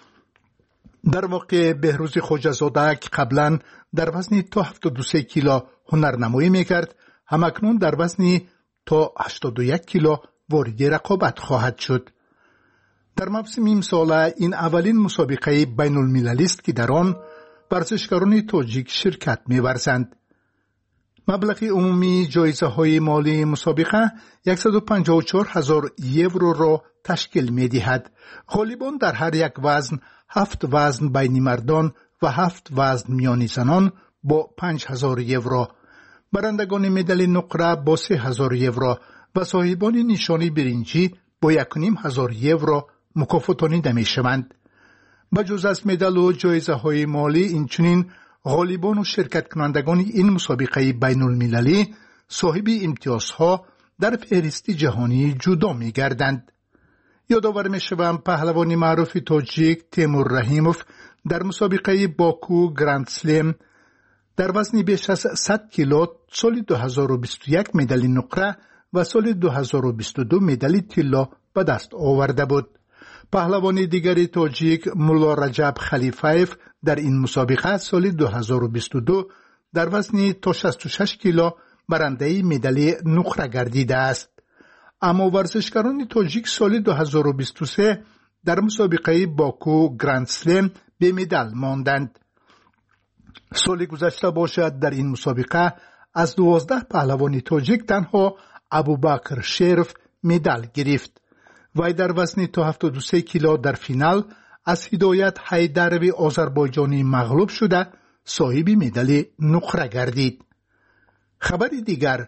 در واقع بهروزی خواجه‌زاده که قبلا در وزن تا هفتاد و سه کیلو هنرنمایی می کرد، همکنون در وزن تا هشتاد و یک کیلو وارد رقابت خواهد شد. در موسم امسال این اولین مسابقه بین المللی است که در آن ورزشکاران تاجیک شرکت می ورزند. مبلغ عمومی جایزه های مالی مسابقه صد و پنجاه و چهار هزار یورو را تشکیل می دهد. غالبان در هر یک وزن هفت وزن بین مردان و هفت وزن میان زنان با پنج هزار یورو، برندگان مدال نقره با سه هزار یورو و صاحبان نشانی برنجی با یک و نیم هزار یورو مکافاتانیده می شوند. بجز از مدال و جایزه های مالی، اینچنین غالبان و شرکت کنندگان این مسابقه بین المللی صاحب امتیازها در فهرست جهانی جودو می گردند. یادآور می شوم پهلوان معروف تاجیک تیمور رحیموف در مسابقه باکو گراند سلم در وزن بیش از صد کیلو سال دو هزار و بیست و یک مدال نقره و سال دو هزار و بیست و دو مدال طلا به دست آورده بود. پهلوان دیگری تاجیک مولا رجب خلیفایف در این مسابقه سال دو هزار و بیست و دو در وزن تا شصت و شش کیلو برنده مدال نقره گردیده است. اما ورزشکاران تاجیک سال دو هزار و بیست و سه در مسابقه باکو گراند سلم به مدال ماندند. سال گذشته باشد در این مسابقه از دوازده پهلوان تاجیک تنها ابوبکر شریف مدال گرفت. وی در وزن تا هفتاد و سه کیلو در فینال از هدایت حیدروی آذربایجانی مغلوب شده صاحب مدال نقره گردید. خبر دیگر،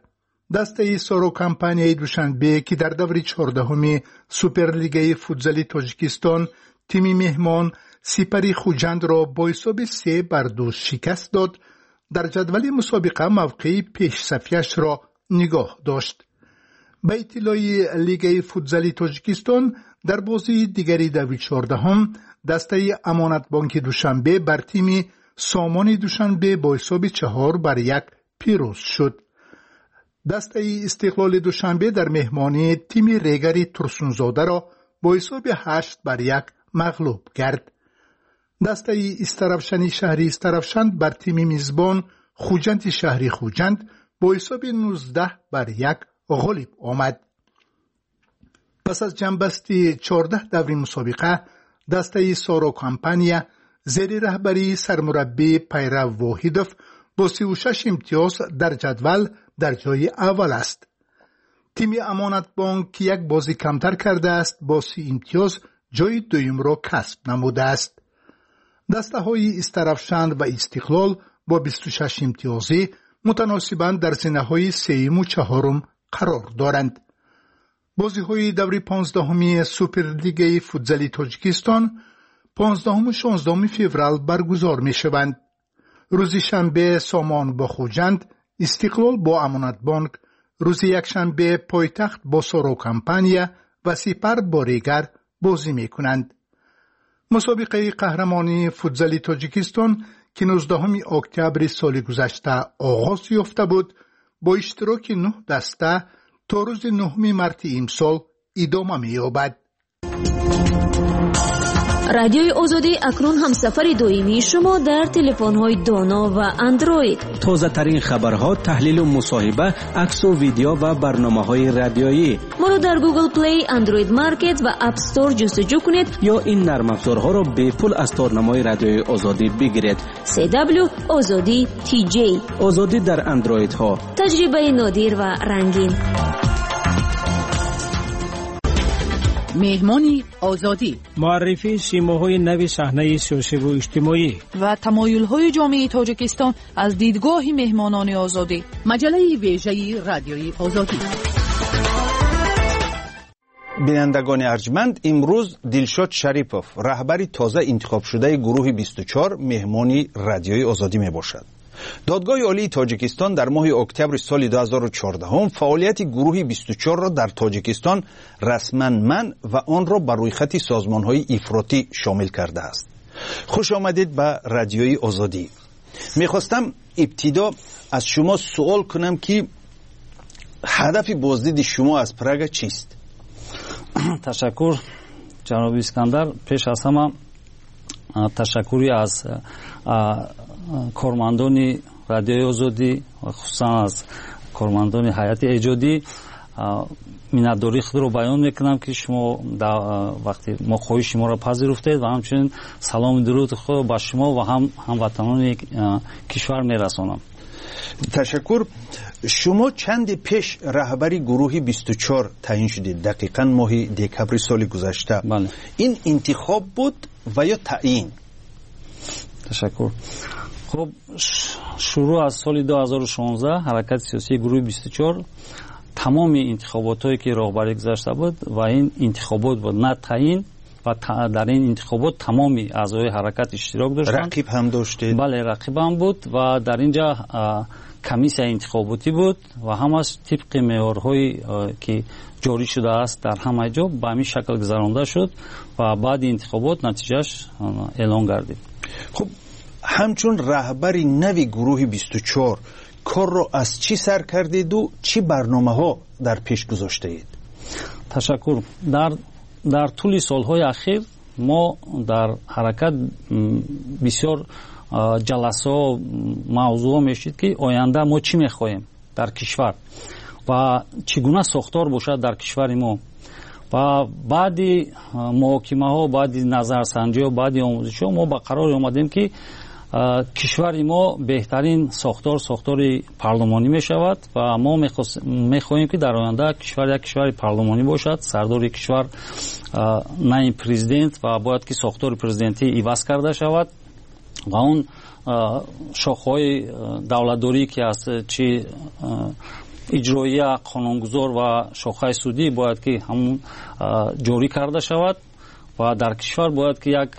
دسته سورو کمپانی دوشنبه که در دور چهاردهم سوپرلیگ فوتزالی تاجیکستان تیم مهمان سپری خوجند را با حساب سه بر دو شکست داد، در جدول مسابقه موقع پیش صفیش را نگاه داشت. به اطلاع لیگ فوتزالی تاجیکستان در بازی دیگری دور چهاردهم دسته امانت بانک دوشنبه بر تیم سامان دوشنبه با حساب چهار بر یک پیروز شد. دسته استقلال دوشنبه در مهمانی تیم ریگری ترسونزاده را با حساب هشت بر یک مغلوب کرد. دسته استرفشنی شهری استرفشند بر تیم میزبان خوجند شهری خوجند با حساب نوزده بر یک غالب آمد. پس از جنبستی چهارده دور مسابقه دسته سارو کمپانیا زیر رهبری سرمربی پیرو واحدوف با سی و شش امتیاز در جدول در جای اول است. تیم امانت بانک که یک بازی کمتر کرده است با سی امتیاز جای دویم را کسب نموده است. دسته های استرفشند و استقلال با بیست و شش امتیازی متناسباً در زینه های سوم و چهارم قرار دارند. بازی های دوری پانزدهمی سوپرلیگ فوتزالی تاجیکستان پانزدهم و شانزدهم فوریه برگزار می شوند. روز شنبه سامان با خوجند، استقلال با امانت بانک، روز یکشنبه پایتخت با سورو کمپانیا و سپر با ریگر بازی می کنند. مسابقه قهرمانی فوتزالی تاجیکستان که نوزدهم اکتبر سال گذشته آغاز یافته بود با اشتراک نه دسته تا روز نهم مارس امسال ادامه می‌یابد. رادیوی آزادی اکنون همسفر دائمی شما در تلفن‌های دانا و اندروید. تازه ترین خبرها، تحلیل و مصاحبه، عکس و ویدیو و برنامه‌های رادیویی. ما را در گوگل پلی، اندروید مارکت و اپ استور جستجو کنید یا این نرم افزارها را به پول از تارنمای رادیوی آزادی بگیرید. سی دبلیو آزادی تی جی. آزادی در اندروید ها. تجربه نادر و رنگین. مهمانی آزادی، معرفی سیماهای نو صحنه سیاسی و اجتماعی و تمایل‌های جامعه تاجیکستان از دیدگاه مهمانان آزادی. مجله ویژه رادیوی آزادی. بینندگان ارجمند، امروز دلشاد شریپوف رهبر تازه انتخاب شده گروه بیست و چهار مهمانی رادیوی آزادی می باشد. دادگاه عالی تاجیکستان در ماه اکتبر سال دو هزار و چهارده فعالیت گروه بیست و چهار را در تاجیکستان رسما منع و آن را بر روی خط سازمان‌های افراطی شامل کرده است. خوش آمدید به رادیوی آزادی. میخواستم ابتدا از شما سوال کنم که هدف بازدید شما از پراگ چیست؟ تشکر جناب اسکندر. پیش از همه تشکری از کارمندان رادیوی آزادی و خصوصا از کارمندان هیئت ایجادی منتداری خود رو بیان میکنم که شما وقتی ما خواهش شما را پذیرفتید و همچنین سلام درود خود با شما و هم هموطنان کشور میرسانم. تشکر. شما چند پیش رهبری گروه بیست و چهار تعیین شدید، دقیقاً ماه دکبر سال گذشته. بله. این انتخاب بود و یا تعیین؟ تشکر. خب شروع از سال دو هزار و شانزده حرکت سیاسی گروه بیست و چهار تمام انتخابات هایی که راهبری گذاشته بود و این انتخابات بود نه تعیین و در این انتخابات تمامی اعضای حرکت اشتراک داشتند. رقیب هم داشتید؟ بله رقیب هم بود و در اینجا کمیسیون انتخاباتی بود و همش طبق معیارهایی که جاری شده است در همه جا به همین شکل گذرانده شد و بعد انتخابات نتیجهش اعلان گردید. خب همچون رهبری نوی گروه بیست و چهار کار را از چی سر کردید و چی برنامه ها در پیش گذاشته اید؟ تشکر. در در طول سالهای اخیر ما در حرکت بسیار جلسه و موضوع میشید که آینده ما چی میخواهیم در کشور و چگونه ساختار باشد در کشور ما و بعدی محاکمه ها، بعدی نظرسنجی ها، بعدی آموزش ها ما به قرار آمدیم که کشور ما بهترین ساختار ساختار پارلمانی می شود و ما می خواهیم که در آینده کشور یک کشور پارلمانی باشد. سردار کشور نه پرزیدنت و باید که ساختار پرزیدنتی عوض کرده شود و اون شاخه‌های دولتداری که است چی اجرایی قانونگذار و شاخه سودی باید که همون جاری کرده شود و در کشور باید که یک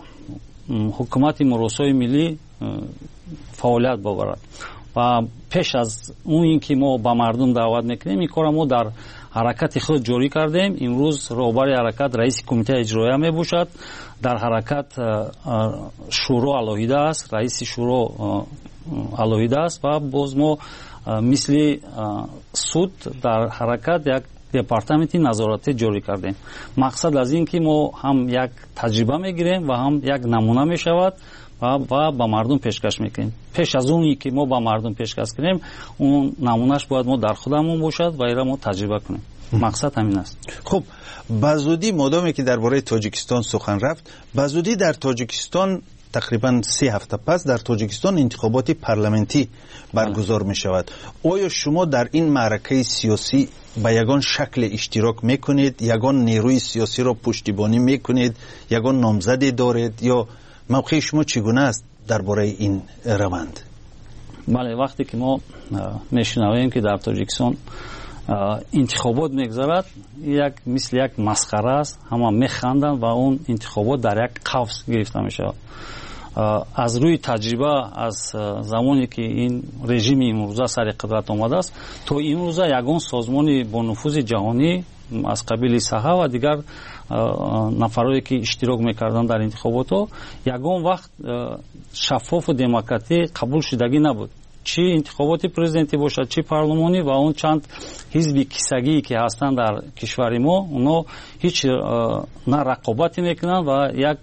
حکومت مراسای ملی فعالیت ببرد و پیش از اون اینکه ما به مردم دعوت میکنیم این کار ما در حرکت خود جاری کردیم. امروز رهبر حرکت رئیس کمیته اجرایی می باشد. در حرکت شورا علاوه است، رئیس شورا علاوه است و باز ما مثل سود در حرکت یک دپارتمنتی نظارتی جاری کردیم. مقصد از این که ما هم یک تجربه میگیریم و هم یک نمونه میشود و و با مردم پیشکش میکنیم. پیش از اونی که ما با مردم پیشکش کنیم اون نمونهش باید ما در خودمون باشد و ایرا ما تجربه کنیم. مقصد همین است. خب بزودی مادامی که درباره تاجیکستان سخن رفت، بزودی در تاجیکستان تقریبا سه هفته پس در تاجیکستان انتخابات پارلمانتی برگزار می شود. آیا شما در این معرکه سیاسی به یگان شکل اشتراک میکنید، یگان نیروی سیاسی را پشتیبانی میکنید، یگان نامزدی دارید یا موقع شما چگونه است درباره این روند؟ بله، وقتی که ما میشنویم که در تاجیکستان انتخابات میگذرد یک مثل یک مسخره است، همه میخندند و اون انتخابات در یک قفس گرفته میشود. از روی تجربه از زمانی که این رژیم امروزه سر قدرت آمده است تا امروزه یگان سازمان با نفوذ جهانی از قبیل صحه و دیگر نفرایی که اشتراک میکردن در انتخابات ها یگان وقت شفاف و دموکراتی قبول شدگی نبود، چی انتخابات پرزیدنتی باشد چی پارلمانی و اون چند حزب کیسگی که هستند در کشور ما اونا هیچ نه رقابتی میکنند و یک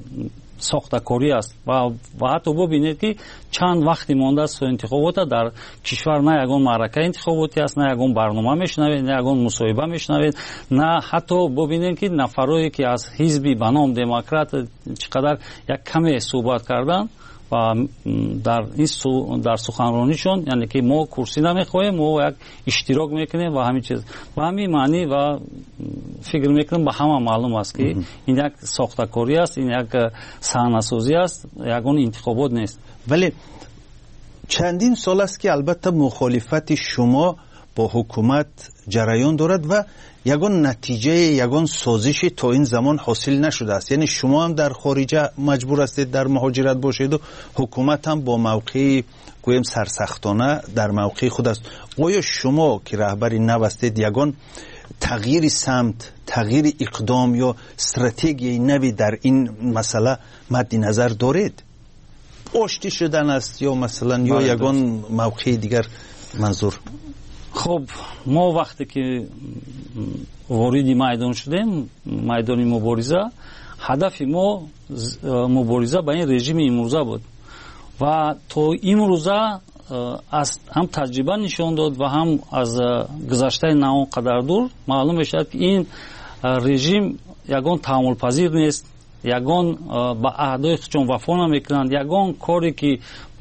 ساختکاری است و و حتی ببینید که چند وقتی مانده است انتخابات در کشور نه یگان معرکه انتخاباتی است، نه یگان برنامه میشنوید، نه یگان مصاحبه میشنوید، نه حتی ببینید که نفرایی که از حزبی به نام دموکرات چقدر یک کمی صحبت کردن و در این در سخنرانیشون یعنی که ما کرسی نمیخوایم، ما یک اشتراک میکنیم و همین چیز و همین معنی و فکر میکنم به همه معلوم است که این یک ساختکاری است، این یک صحنه‌سازی است، یگان انتخابات نیست. ولی چندین سال است که البته مخالفت شما با حکومت جریان دارد و یگان نتیجه یگان سازش تا این زمان حاصل نشده است. یعنی شما هم در خارج مجبور هستید در مهاجرت باشید و حکومت هم با موقع گویم سرسختانه در موقع خود است. آیا شما که رهبری نو هستید یگان تغییر سمت، تغییر اقدام یا استراتژی نوی در این مسئله مد نظر دارید؟ آشتی شدن است یا مثلا یا یگان موقع دیگر منظور؟ خب ما وقتی که وارد میدان شدیم، میدان مبارزه، هدف ما مبارزه با این رژیم امروزه بود و تا امروزه از هم تجربه نشان داد و هم از گذشته نه قدر دور معلوم میشد که این رژیم یگان تحمل پذیر نیست، یگان با عهدهای خودشون وفا نمیکنند، یگان کاری که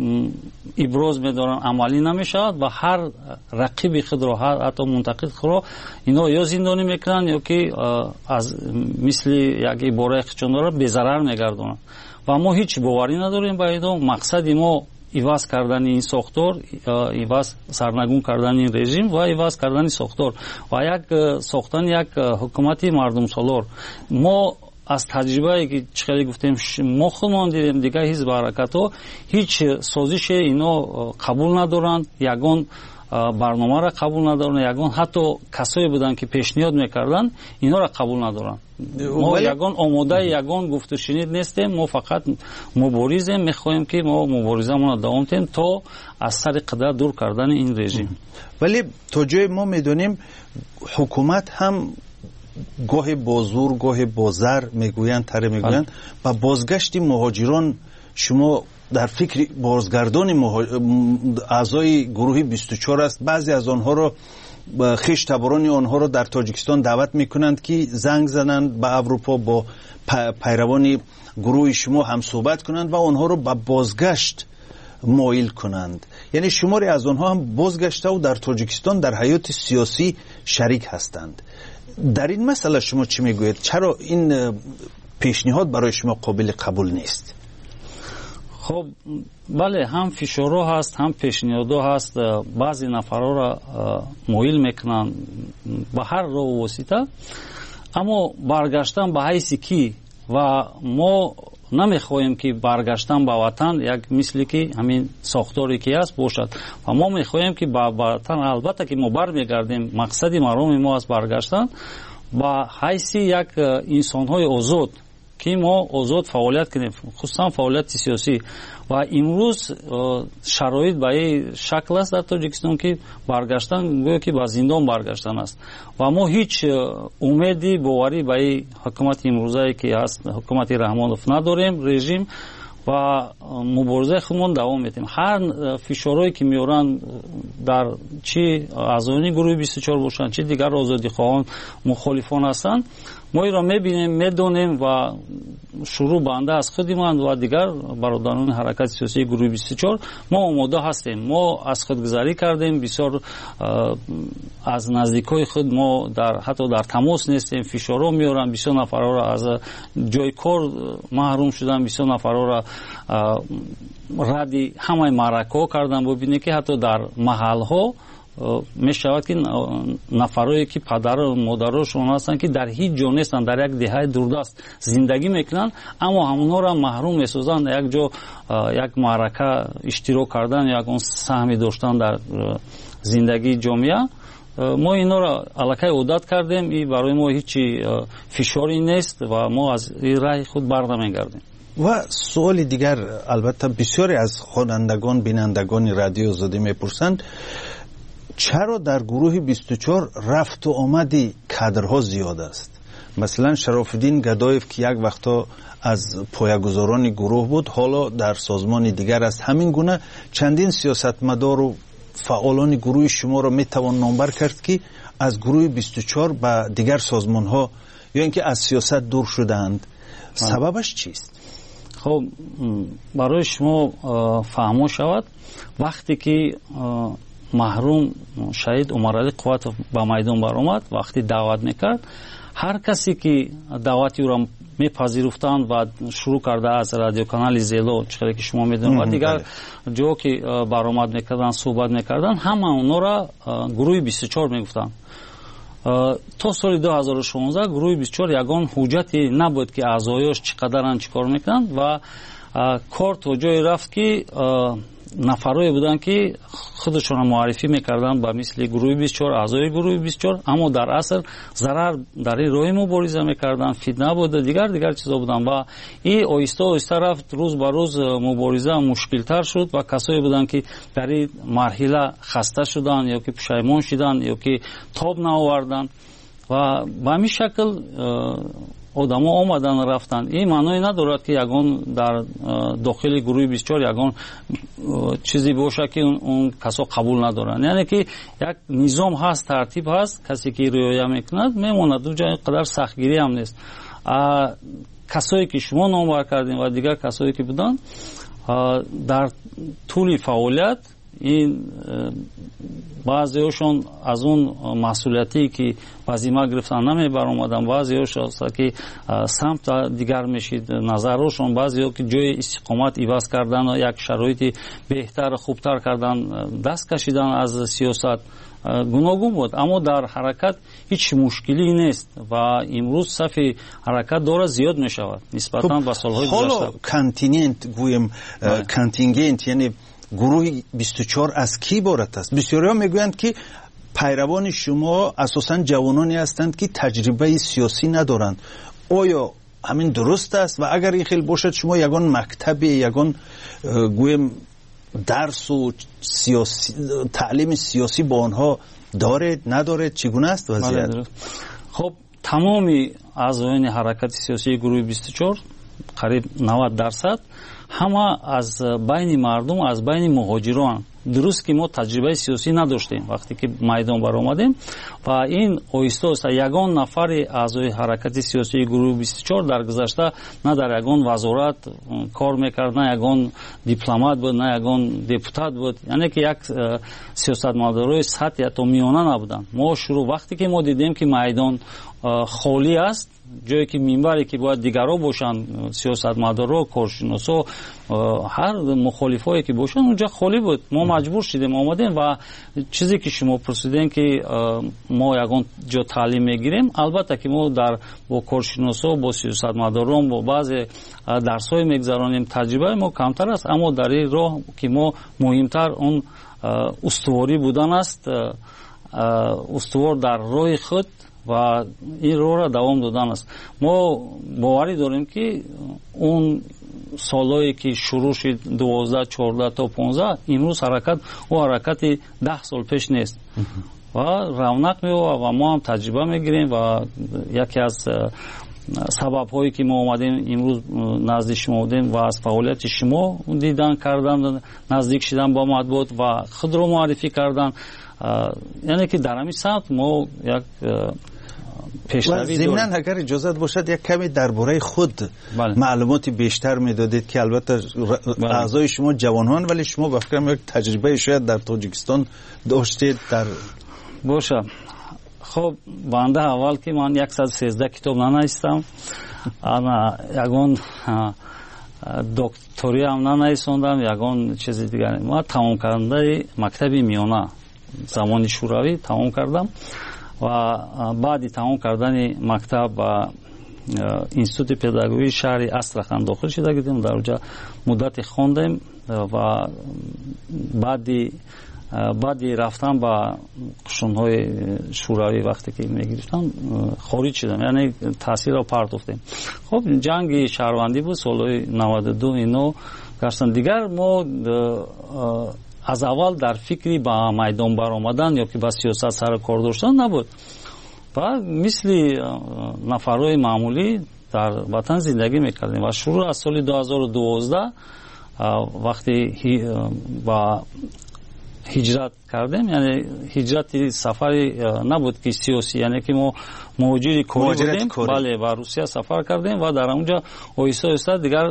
ابراز میدارن عملی نمیشود و هر رقیب خود را حتی منتقد خود را اینا یا زندانی میکنند یا که از مثل یک عباره خودشون را به ضرر میگردونند و ما هیچ باوری نداریم با اینا. مقصد ما ایواز کردن این ساختار، ایواز سرنگون کردن این رژیم و ایواز کردن ساختار و یک ساختن یک حکومت مردم سالار. ما از تجربه که چقدر گفتیم ما خودمان دیدیم دیگه حزب حرکت ها هیچ سازش اینا قبول ندارند، یگان برنامه را قبول ندارند، یگان حتی کسایی بودن که پیشنهاد میکردن اینا را قبول ندارند. ما یگان آماده یگان گفت و شنید نیستیم، ما فقط مبارزیم، میخوایم که ما مبارزمون را دوام دهیم تا از سر قدرت دور کردن این رژیم. ولی تا جای ما میدونیم حکومت هم گاه با زور گاه با زر میگویند تره میگویند با بازگشت مهاجران شما در فکر بازگردان اعضای گروه بیست و چهار است. بعضی از آنها را خویش تباران آنها را در تاجیکستان دعوت میکنند که زنگ زنند به اروپا با پیروان گروه شما هم صحبت کنند و آنها را به بازگشت مایل کنند. یعنی شماری از آنها هم بازگشته و در تاجیکستان در حیات سیاسی شریک هستند. در این مسئله شما چی میگوید؟ چرا این پیشنهاد برای شما قابل قبول نیست؟ خب بله، هم فشارها هست، هم پیشنهادها هست. بعضی نفرها را مویل میکنن به هر راه و واسطه، اما برگشتن به حیثی کی و ما نمیخواهیم که برگشتن به وطن یک مثلی که همین ساختاری که است باشد و ما میخواهیم که به وطن، البته که ما برمیگردیم، مقصد مرام ما است برگشتن به حیثی یک انسانهای آزاد که ما آزاد فعالیت کنیم، خصوصا فعالیت سیاسی. و امروز شرایط به این شکل است در تاجیکستان که برگشتن گویا که به زندان برگشتن است و ما هیچ امیدی باوری به این حکومت امروزی که هست، حکومت رحمانوف نداریم رژیم و مبارزه خودمون دوام میدیم. هر فشارهایی که میارن در چی اعضایان گروه بیست و چهار باشن چی دیگر آزادی خواهان مخالفان هستند، ما این را میبینیم، میدونیم و شروع بنده از خودمان و دیگر برادران حرکت سیاسی گروه بیست و چهار ما آماده هستیم. ما از خودگذری کردیم، بسیار از نزدیکای خود ما در حتی در تماس نیستیم. فشارها میارن، بسیار نفرها را از جای کار محروم شدن، بسیار نفرها را ردی همه معرکه کردن. ببینید که حتی در محل ها می شود که نفرایی که پدر و مادرشون هستند که در هیچ جا نیستن، در یک دهه دوردست زندگی میکنن، اما همونها را محروم میسازند یک جا یک معرکه اشتراک کردن یا اون سهمی داشتن در زندگی جامعه. ما اینا را الکی عادت کردیم، این برای ما هیچی فشاری نیست و ما از این راه خود برنمیگردیم. و سوال دیگر، البته بسیاری از خوانندگان بینندگان رادیو آزادی میپرسند چرا در گروه بیست و چهار رفت و آمدی کادرها زیاد است؟ مثلا شرافالدین گدایف که یک وقتا از پایه‌گذاران گروه بود، حالا در سازمان دیگر است. همین گونه چندین سیاستمدار و فعالان گروه شما را میتوان نامبر کرد که از گروه بیست و چهار به دیگر سازمان ها یا اینکه از سیاست دور شدند. سببش چیست؟ خب برای شما فهمو شود، وقتی که محروم شهید عمرعلی قوتов به میدان برآمد، وقتی دعوت میکرد، هر کسی که دعوتی او را میپذیرفتند و شروع کرده از رادیو کانال زیلو چقدر که شما میدونید و دیگر جا که برآمد میکردن صحبت میکردن، همه اونا را گروه بیست و چهار میگفتند. تا سال دو هزار و شانزده گروه بیست و چهار یگان حجتی نبود که اعضایش چقدرن چیکار میکنند و کار تا جای رفت که نفرایی بودن که خودشون معرفی میکردن با مثل گروه بیست و چهار، اعضای گروه بیست و چهار، اما در اصل ضرر در این راه مبارزه میکردن، فتنه بود، دیگر دیگر چیزا بودن و این آهسته آهسته رفت، روز به روز مبارزه مشکل تر شد و کسایی بودن که در این مرحله خسته شدن یا که پشیمان شدن یا که تاب نآوردن و به همین شکل آدم ها آمدن رفتن. این معنی ندارد که یگان در داخل گروه بیست و چهار یگان چیزی باشه که اون, اون کسا قبول ندارن، یعنی که یک نظام هست، ترتیب هست، کسی که رعایت میکند میماند، دو جای قدر سختگیری هم نیست. کسایی که شما نامبر کردین و دیگر کسایی که بودن در طول فعالیت، این بعضیشون از اون مسئولیتی که وظیفه گرفتن نمی برآمدن، بعضیش است که سمت دیگر میشید نظرشون، بعضیا که جای استقامت عوض کردن و یک شرایط بهتر خوبتر کردن دست کشیدن از سیاست گوناگون بود. اما در حرکت هیچ مشکلی نیست و امروز صف حرکت داره زیاد می شود نسبتا به سالهای گذشته. حالا کانتیننت گویم کانتینگنت یعنی گروه بیست و چهار از کی عبارت است؟ بسیاری ها میگویند که پیروان شما اساساً جوانانی هستند که تجربه سیاسی ندارند. آیا همین درست است؟ و اگر این خیلی باشد شما یگان مکتبی، یگان گویم درس و سیاسی، تعلیم سیاسی با آنها دارید ندارید؟ چگونه است وضعیت؟ خب تمامی اعضایان حرکت سیاسی گروه بیست و چهار قریب نود درصد همه از بین مردم، از بین مهاجران. درست که ما تجربه سیاسی نداشتیم وقتی که میدان برآمدیم و این آهسته آهسته یگان نفر اعضای حرکت سیاسی گروه بیست و چهار در گذشته نه در یگان وزارت کار میکرد، نه یگان دیپلمات بود، نه یگان دپوتات بود، یعنی که یک سیاستمدارای سطحی تا میانه نبودن. ما شروع وقتی که ما دیدیم که میدان خالی است، جایی که منبری که باید دیگرها باشن، سیاستمدارا، کارشناسا، هر مخالفایی که باشن اونجا خالی بود. ما مجبور شدیم آمدیم و چیزی که شما پرسیدین که ما یگان جا تعلیم میگیریم، البته که ما در با کارشناسا، با سیاستمداران، با بعضی درس‌های میگذرانیم، تجربه ما کمتر است، اما در این راه که ما مهمتر اون استواری بودن است، استوار در راه خود و این راه را دوام دادن است. ما باوری داریم که اون سالایی که شروع شد دوازده، چهارده تا پانزده، امروز حرکت و حرکت ده سال پیش نیست و رونق می‌یابد و ما هم تجربه میگیریم و یکی از سبب هایی که ما اومدیم امروز نزدیک شما بودیم و از فعالیت شما دیدن کردن، نزدیک شدن با مطبوعات و خود رو معرفی کردن، یعنی که در همین سمت ما یک پیشروی داریم. ضمناً اگر اجازت باشد یک کمی درباره خود بله. معلومات بیشتر میدادید که البته بله. اعضای شما جوانان، ولی شما به فکرم یک تجربه شاید در تاجیکستان داشتید. در باشه. خب بنده اول که من صد و سیزده کتاب ننوشتم، اما یگان دکتری هم ننوشتم، یگان چیز دیگر. ما تمام کردن مکتب میانه زمان شوروی تمام کردم و بعد تمام کردن مکتب و اینستیتوت پداگوژی شهر استراخان داخل شده بودیم، در اونجا مدت خواندیم و بعدی بعدی رفتم با قشون‌های شوروی وقتی که میگرفتم خارج شدم، یعنی تاثیر را پرداختیم. خب جنگ شهروندی بود سال نود و دو اینو گرسن دیگر ما از اول در فکری با میدان برآمدن یا که با سیاست سر کار داشتن نبود و مثل نفرهای معمولی در وطن زندگی میکردیم و شروع از سال دو هزار و دوازده وقتی با هجرت کردیم، یعنی هجرت سفری نبود که سیاسی، یعنی که ما مهاجر کاری بودیم، بله، و روسیه سفر کردیم و در اونجا آهسته آهسته دیگر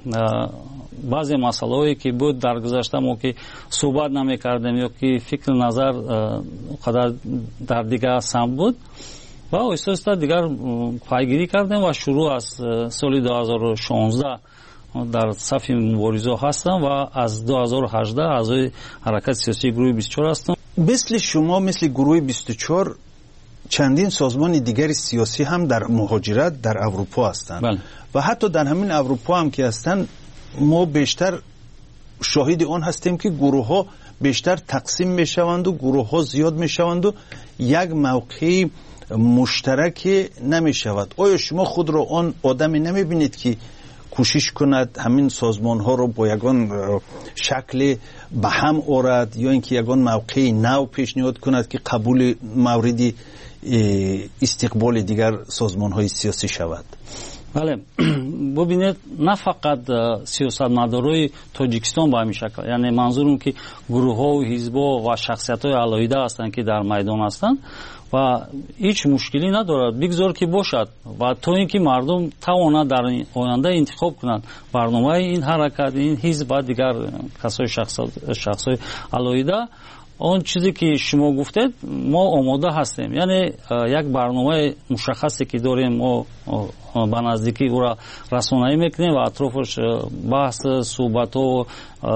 بعضی مسائلی که بود در گذشته ما که صحبت نمی‌کردیم یا که فکر نظر قدر در دیگر سمت بود و آهسته آهسته دیگر پیگیری کردیم و شروع از سال دو هزار و شانزده در صف مبارزه هستم و از دو هزار و هجده اعضای حرکت سیاسی گروه بیست و چهار هستم. مثل شما، مثل گروه بیست و چهار چندین سازمان دیگر سیاسی هم در مهاجرت در اروپا هستند بله. و حتی در همین اروپا هم که هستند ما بیشتر شاهد آن هستیم که گروه ها بیشتر تقسیم میشوند و گروه ها زیاد میشوند و یک موقعی مشترک نمیشود. آیا شما خود را آن آدمی نمیبینید که کوشش کند همین سازمان ها رو با یگان شکل به هم آورد یا اینکه یگان موقعی نو پیشنهاد کند که قبول موردی استقبال دیگر سازمان های سیاسی شود؟ بله، ببینید نه فقط سیاستمدارای تاجیکستان به همین شکل، یعنی منظورم که گروه ها و حزب ها و شخصیت های علاوه هستند که در میدان هستند و هیچ مشکلی ندارد بگذار که باشد و تا اینکه مردم توانند در آینده انتخاب کنند برنامه این حرکت، این حزب و دیگر کسای شخصای علاوه. اون چیزی که شما گفتید ما آماده هستیم، یعنی یک برنامه مشخصی که داریم ما به نزدیکی او را رسانه‌ای میکنیم و اطرافش بحث صحبت و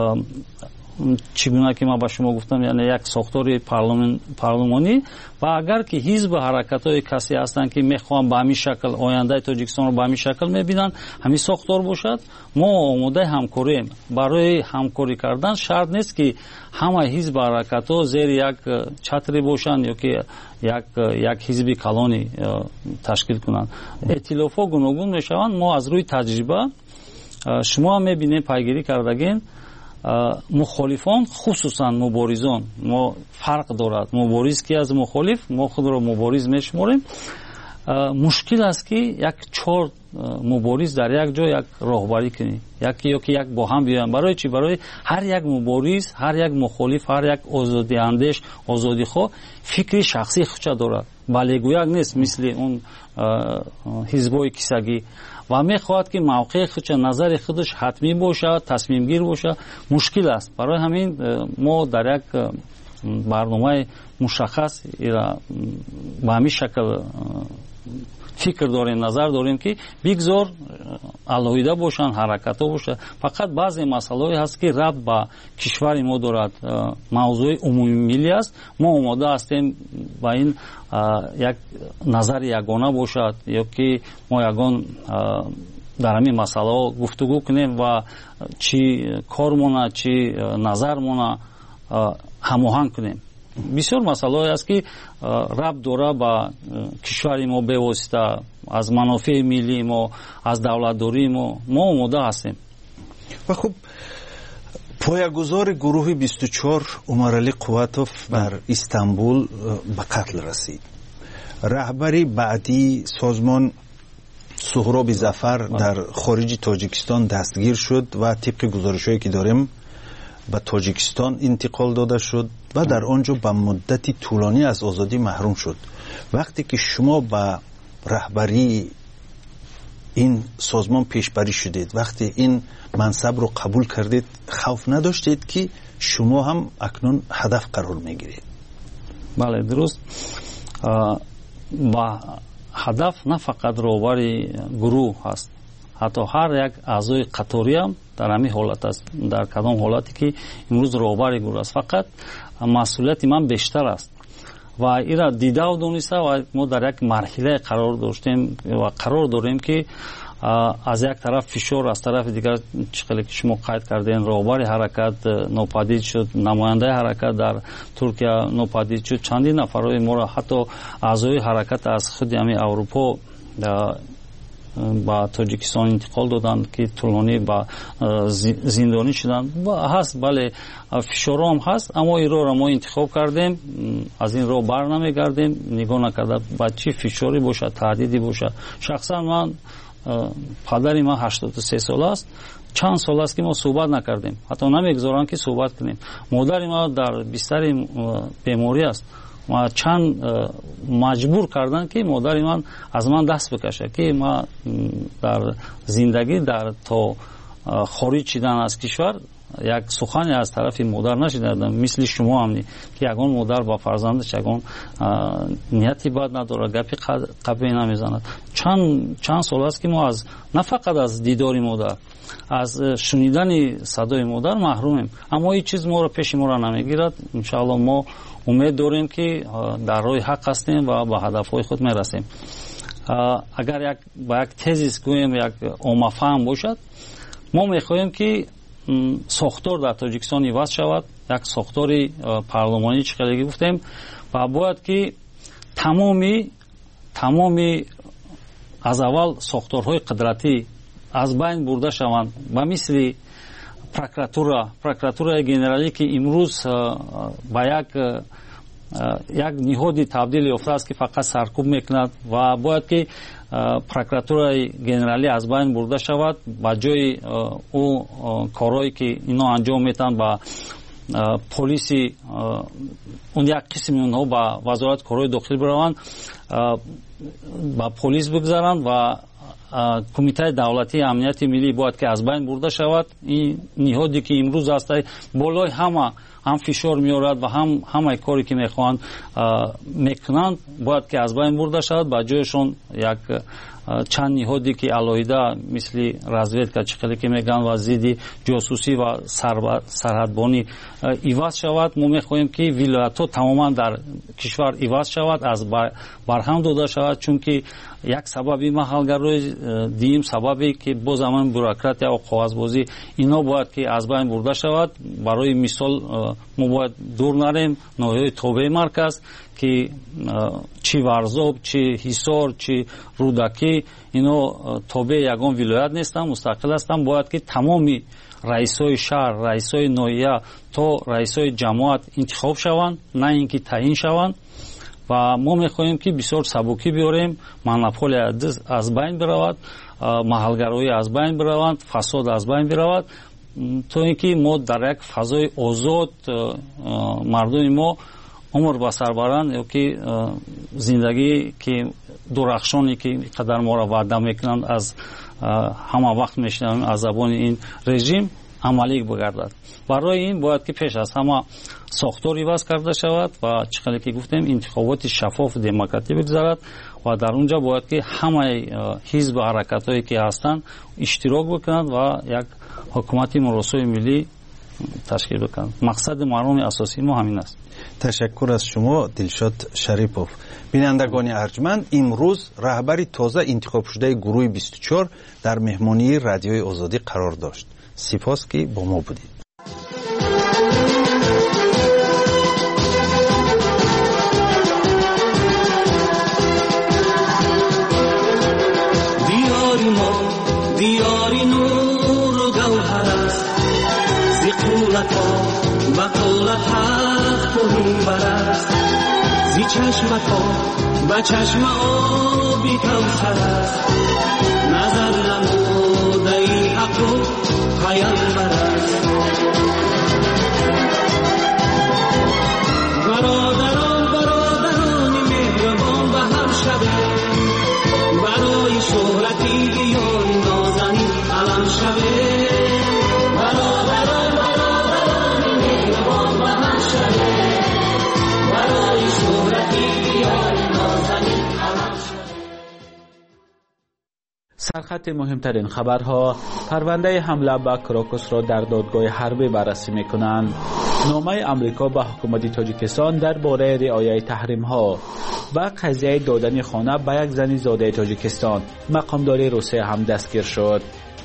چگونه که ما با شما گفتم، یعنی یک ساختار پارلمان پارلمانی و اگر که حزب حرکت‌های کسی هستند که میخوان به همین شکل آینده تاجیکستان رو به همین شکل میبینن، همین ساختار باشد، ما آماده همکاریم. برای همکاری کردن شرط نیست که همه حزب حرکت‌ها زیر یک چتری باشند یا که یک یک حزب کلانی تشکیل کنند. ائتلاف‌ها گوناگون میشوند. ما از روی تجربه شما هم میبینید پیگیری کردگین مخالفان خصوصا مبارزان ما فرق دارد. مبارز که از مخالف ما خود را مبارز میشماریم. مشکل است که یک چهار مبارز در یک جا یک راهبری کنی، یکی یا که یک با هم بیان. برای چی؟ برای هر یک مبارز، هر یک مخالف، هر یک آزادی اندیش، آزادی خواه فکری شخصی خودش دارد، بله گویک نیست مثل اون حزبای کیسگی و میخواهد که موقع خودش، نظر خودش حتمی باشه، تصمیم گیر باشه. مشکل است. برای همین ما در یک برنامه مشخص به همین شکل фикр дорем, назар дорем ки бигзор алоҳида бошанд, ҳаракатҳо бошанд. Фақат баъзе масъалаҳое ҳаст ки рабт ба кишвари мо дорад, мавзӯи умумимиллӣ аст. Мо омода ҳастем ба ин як назари ягона бошад, ё ки мо ягон дар ҳамин масъалаҳо гуфтугӯ кунем ва чӣ кормона, чӣ назармона ҳамоҳанг кунем. бисёр масъалаҳое аст ки рабт дора ба кишвари мо бевосита, аз манофеи миллии мо, аз давлатдории мо. Мо омода ҳастем. ва хуб, поягузори гурӯҳи бисту чор Умаралӣ Қувватов дар Истанбул ба қатл расид. раҳбари баъдии созмон Суҳроби Зафар дар хориҷи Тоҷикистон дастгир шуд ва тибқи гузоришҳое ки дорем ба Тоҷикистон интиқол дода шуд ва дар он ҷо ба муддати тӯлонӣ аз озодӣ маҳрум шуд. вақте ки шумо ба раҳбарии ин созмон пешбарӣ шудед, вақте ин мансабро қабул кардед, хавф надоштед ки шумо ҳам акнун ҳадаф қарор мегиред? бале, дуруст. ба ҳадаф на фақат роҳбари гурӯҳ ҳаст, ҳатто ҳар як аъзои қаторӣ ҳам дар ҳамин ҳолат аст, дар кадом ҳолате ки имрӯз роҳбари гурӯҳ аст. фақат масъулияти ман бештар аст ва ира дидау дониста ва мо дар як марҳилае қарор доштем ва қарор дорем ки аз як тараф фишор, аз тарафи дигар чиқеле ки шумо қайд кардем, роҳбари ҳаракат нопадид шуд, намояндаи ҳаракат дар Туркия нопадид шуд, чандин нафарои моро ҳатто аъзои ҳаракат аз худи ҳамин Аврупо ба Тоҷикистон интиқол доданд ки тӯлонӣ ба зиндонӣ шуданд. ҳаст, бале, фишорҳо ҳам ҳаст, аммо ин роҳро мо интихоб кардем, аз ин роҳ бар намегардем, нигоҳ накарда ба чӣ фишорӣ бошад, таҳдиди бошад. шахсан ман, падари ман ҳаштоду се сола аст, чанд сол аст ки мо суҳбат накардем, ҳатто намегузоранд ки суҳбат кунем. модари ман дар бистари беморӣ аст. чанд маҷбур кардан ки модари ман аз ман даст бикаша, ки ман дар зиндагӣ дар то хориҷ шидан аз кишвар як сухане аз тарафи модар нашидам, мисли шумо ҳамни ки ягон модар ба фарзандаш ягон нияти бад надорад, гапи қабеҳ намезанад. чанд чанд сол аст ки мо аз на фақат аз дидори модар, аз шунидани садои модар маҳрумем, аммо ин чиз моро пеши моро намегирад. иншоалло мо умед дорем ки дар роҳи ҳақ ҳастем ва ба ҳадафҳои худ мерасем. агар як ба як тезис гӯем, як оммафаҳм бошад, мо мехоҳем ки сохтор дар Тоҷикистон иваз шавад, як сохтори парлумонӣ, чиқеле гуфтем, ва бояд ки тамоми тамоми аз аввал сохторҳои қудратӣ аз байн бурда шаванд, ба мисли прокуратура прокуратураи генералӣ ки имрӯз ба як як ниҳоди табдил ёфтааст ки фақат саркӯб мекунад ва бояд ки прокуратураи генералӣ аз байн бурда шавад, ба ҷои ӯ корҳое ки ино анҷом метаҳанд ба полиси он як қисми онҳо ба вазорати корҳои дохилӣ бираванд, ба полис бигзаранд ва кумитаи давлатии амнияти миллӣ бояд ки аз байн бурда шавад. ин ниҳоде ки имрӯз аст болои ҳама ҳам фишор меорад ва ҳам ҳамаи коре ки мехоҳанд мекунанд бояд ки аз байн бурда шавад. ба ҷояшон як чанд ниҳоде ки алоҳида мисли разведка, чиқеле ки мегӯянд, ва зидди ҷосусӣ ва сарҳадбонӣ иваз шавад. мо мехоҳем ки вилоятҳо тамоман дар кишвар иваз шавад, аз барҳам дода шавад, чунки як сабаби маҳалгарои дим сабабе ки боз ҳаман бюрократия ва қоғазбозӣ ино бояд ки аз байн бурда шавад. барои мисол мо бояд дур нарем ноҳияи тобеи марказ ки чӣ Варзоб, чӣ Ҳисор, чӣ Рудакӣ, ино тобеи ягон вилоят нестанд, мустақил ҳастанд. бояд ки тамоми раисои шаҳр, раисои ноҳия то раисои ҷамоат интихоб шаванд, на ин ки таъин шаванд. ва мо мехоҳем ки бисёр сабукӣ биёрем, монополия аз байн биравад, маҳалгароӣ аз байн бираванд, фасод аз байн биравад, то ин ки мо дар як фазои озод мардуми мо умр ба сар баранд, ё ки зиндагӣ ки дурахшоне ки қадар моро ваъда мекунанд аз ҳама вақт мешунавем аз забони ин режим, عملی بگردد. برای این باید که پیش از همه ساختاری وضع کرده شود و چقدر که گفتیم انتخابات شفاف و دموکراتیک بگذرد و در اونجا باید که همه حزب و حرکت‌هایی که هستند اشتراک بکنند و یک حکومت مراسم ملی تشکیل بکنند. مقصد مرام اساسی ما همین است. تشکر از شما دلشاد شریپوف. بینندگان ارجمند، امروز رهبری تازه انتخاب شده گروه بیست و چهار در مهمانی رادیوی آزادی قرار داشت. سپاس که با ما بودید. دیاری ما دیاری نور و گوهر است، زی قولت ها و قولت حق و منبر است، زی چشمت ها و چشم آبی کوثر است، نظر نموده ای حق و پیامبر است. برادران برادران مهربان به هم شده، برای شهرتی دیاری نازنین علم شده. برادران برادران مهربان به هم شده، برای شهرتی دیاری نازنین علم شده. سرخط مهمترین خبرها: پرونده حمله به کراکوس را در دادگاه حربی بررسی می‌کنند. نامه آمریکا به حکومت تاجیکستان درباره رعایت تحریم‌ها و قضیه دادن خانه به یک زن زاده تاجیکستان. مقامدار روسیه هم دستگیر شد.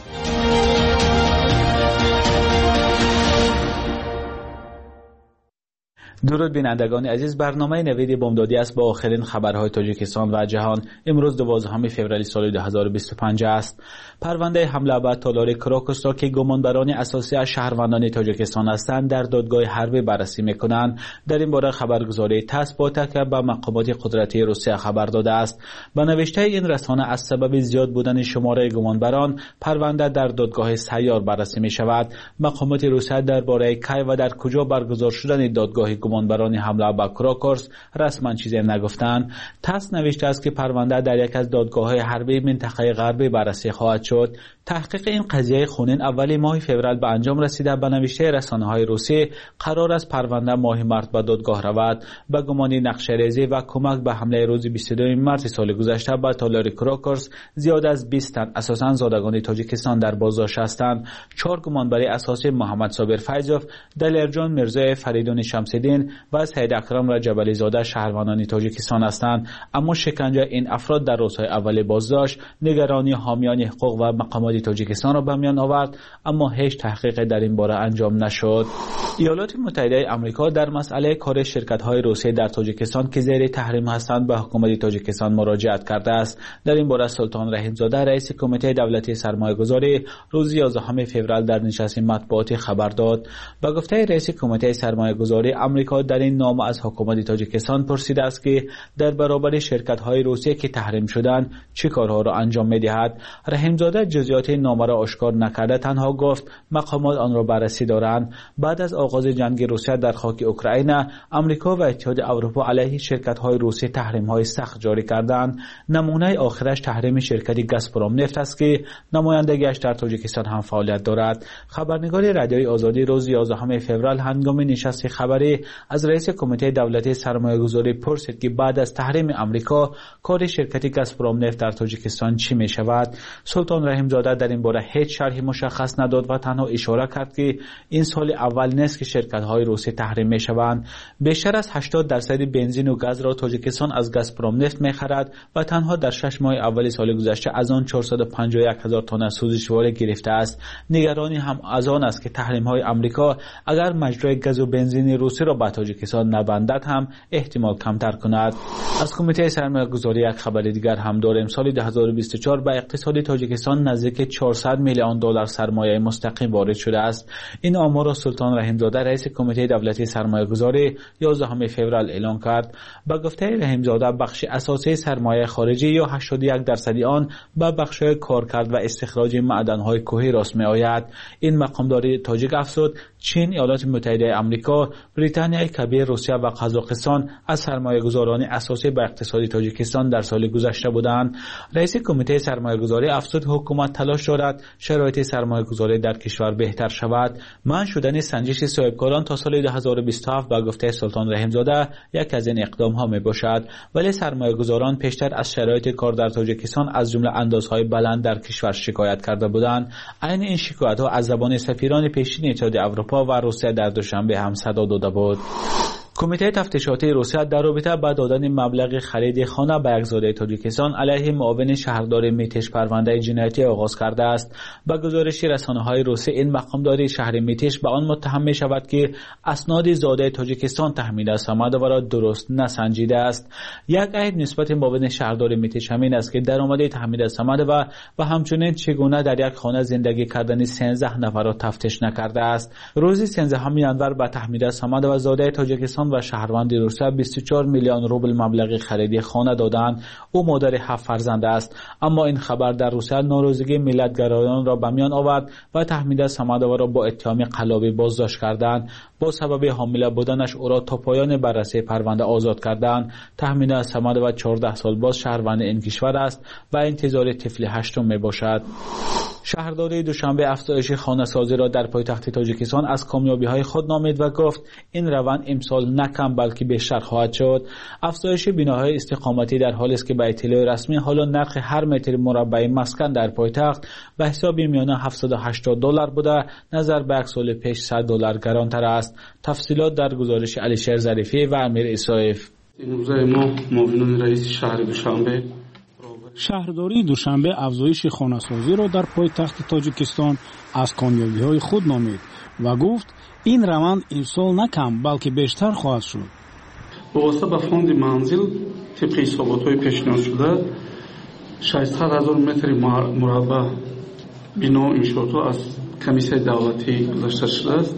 درود بینندگان عزیز، برنامه نوید بامدادی است با آخرین خبرهای تاجیکستان و جهان. امروز دوازدهم فوریه سال دو هزار و بیست و پنج است. پرونده حمله به تالار کراکوس را که گمانبران اساسی از شهروندان تاجیکستان هستند در دادگاه حربی بررسی می‌کنند. در این باره خبرگزاری تاس با تکیه به مقامات قدرتی روسیه خبر داده است. به نوشته این رسانه از سبب زیاد بودن شماره گمانبران پرونده در دادگاه سیار بررسی می‌شود. مقامات روسیه درباره کی و در کجا برگزار شدن دادگاه گمانبران حمله به کراکوس رسما چیزی نگفتند. تاس نوشته است که پرونده در یک از دادگاه‌های حربی منطقه غربی بررسی خواهد شد. تحقیق این قضیه خونین اولی ماه فوریه به انجام رسیده. به نوشته رسانه‌های روسی قرار است پرونده ماه مارس به دادگاه رود. به گمان نقشه‌ریزی و کمک به حمله روز بیست و دو مارس سال گذشته به تالار کراکوس زیاد از بیست تن اساساً زادگان تاجیکستان در بازداشت هستند. چهار گمانبر اساسی محمد صابر فیضوف، دلیرجان میرزا فریدون شمس‌الدین و سید اکرم رجب‌علی زاده شهروندان تاجیکستان هستند. اما شکنجه این افراد در روزهای اول بازداشت نگرانی حامیان حقوق و مقامات تاجیکستان را به میان آورد، اما هیچ تحقیق در این باره انجام نشد. ایالات متحده آمریکا در مسئله کار شرکت‌های روسی در تاجیکستان که زیر تحریم هستند به حکومت تاجیکستان مراجعت کرده است. در این باره سلطان رحیم‌زاده رئیس کمیته دولتی سرمایه‌گذاری روز یازدهم فوریه در نشست مطبوعاتی خبر داد. با گفته رئیس کمیته سرمایه‌گذاری آمریکا در این نامه از حکومت تاجیکستان پرسیده است که در برابر شرکت‌های روسی که تحریم شدند چه کارها را انجام می‌دهد. رحیم‌زاده جزئیات این نامه را آشکار نکرده، تنها گفت مقامات آن را بررسی دارند. بعد از آغاز جنگ روسیه در خاک اوکراین، آمریکا و اتحاد اروپا علیه شرکت‌های روسی تحریم‌های سخت جاری کردند. نمونه آخرش تحریم شرکت گازپروم نفت است که نمایندگیش در تاجیکستان هم فعالیت دارد. خبرنگار رادیوی آزادی روز یازدهم فوریه هنگام نشست خبری از رئیس کمیته دولتی سرمایه‌گذاری پرسید که بعد از تحریم آمریکا کار شرکت گازپروم نفت در تاجیکستان چی می‌شود. سلطان رحیم‌زاده در این باره هیچ شرحی مشخص نداد و تنها اشاره کرد که این سال اول نیست که شرکت‌های روسی تحریم می‌شوند. بیشتر از هشتاد درصد بنزین و گاز را تاجیکستان از گازپروم نفت می‌خرد و تنها در شش ماه اول سال گذشته از آن چهارصد و پنجاه و یک هزار تن سوزشواره گرفته است. نگرانی هم از آن است که تحریم‌های آمریکا اگر مجرای گاز و بنزین روسی را به تاجیکستان نبندد هم احتمال کمتر کند. از کمیته سرمایه‌گذاری یک خبر دیگر هم داریم. سال دو هزار و بیست و چهار به اقتصاد تاجیکستان نزدیک چهارصد میلیون دلار سرمایه مستقیم وارد شده است. این آمار را سلطان رحیم‌زاده رئیس کمیته دولتی سرمایه‌گذاری یازدهم فوریه اعلام کرد. با گفته رحیم‌زاده بخش اساسی سرمایه خارجی یا هشتاد و یک درصدی آن به بخش‌های کارکرد و استخراج معدن‌های کوهی راست می‌آید. این مقامدار تاجیک افزود چین، ایالات متحده آمریکا، بریتانیا بریتانیای کبیر، روسیه و قزاقستان از سرمایه‌گذاران اساسی به اقتصاد تاجیکستان در سال گذشته بودند. رئیس کمیته سرمایه‌گذاری افزود حکومت تلاش دارد شرایط سرمایه‌گذاری در کشور بهتر شود. منع شدن سنجش صاحبکاران تا سال دو هزار و بیست و هفت با گفته سلطان رحیم‌زاده یک از این اقدام‌ها میباشد، ولی سرمایه‌گذاران پیشتر از شرایط کار در تاجیکستان از جمله اندازهای بلند در کشور شکایت کرده بودند. عین این شکایت‌ها از زبان سفیران پیشین اتحادیه اروپا و روسیه در دوشنبه هم صدا داده بود. کمیته تفتیشاتی روسیه در رابطه با دادن مبلغ خرید خانه به یک زاده تاجیکستان علیه معاون شهردار میتش پرونده جنایتی آغاز کرده است. با گزارش رسانه‌های روسیه این مقامدار شهر میتش به آن متهم می شود که اسناد زاده تاجیکستان تحمیل است آمده و را درست نسنجیده است. یک عهد نسبت معاون شهردار میتش همین است که درآمد تحمیل است آمده و و همچنین چگونه در یک خانه زندگی کردن سیزده نفر را تفتیش نکرده است. روزی سیزدهم ژانویه به تحمیل است آمده و زاده تاجیکستان و شهروند روسیه بیست و چهار میلیون روبل مبلغ خرید خانه دادند. او مادر هفت فرزند است، اما این خبر در روسیه ناراضگی ملت‌گرایان را به میان آورد و تحمیل است آمده و را با اتهام قلابی بازداشت کردند. با سبب حامله بودنش او را تا پایان بررسی پرونده آزاد کردند. تحمیل است آمده و چهارده سال باز شهروند این کشور است و انتظار طفل هشتم می باشد. شهرداری دوشنبه افزایش خانه‌سازی را در پایتخت تاجیکستان از کامیابی‌های خود نامید و گفت این روند امسال نه کم بلکه بیشتر خواهد شد. افزایش بناهای استقامتی در حالی است که به اطلاع رسمی حالا نرخ هر متر مربع مسکن در پایتخت به حساب میانه هفتصد و هشتاد دلار بوده، نظر به یک سال پیش صد دلار گرانتر است. تفصیلات در گزارش علیشیر ظریفی و امیر اسایف. امروز ما معاون رئیس شهر دوشنبه شهرداری دوشنبه افزایش خانه‌سازی را در پایتخت تاجیکستان از کامیابی‌های خود نامید و گفت این روند امسال نه کم بلکه بیشتر خواهد شد. واسطه به فوند منزل طبق حسابات‌های پیشنهاد شده ششصد هزار متر مربع بنا انشاءات از کمیسیون دولتی گذاشته شده است.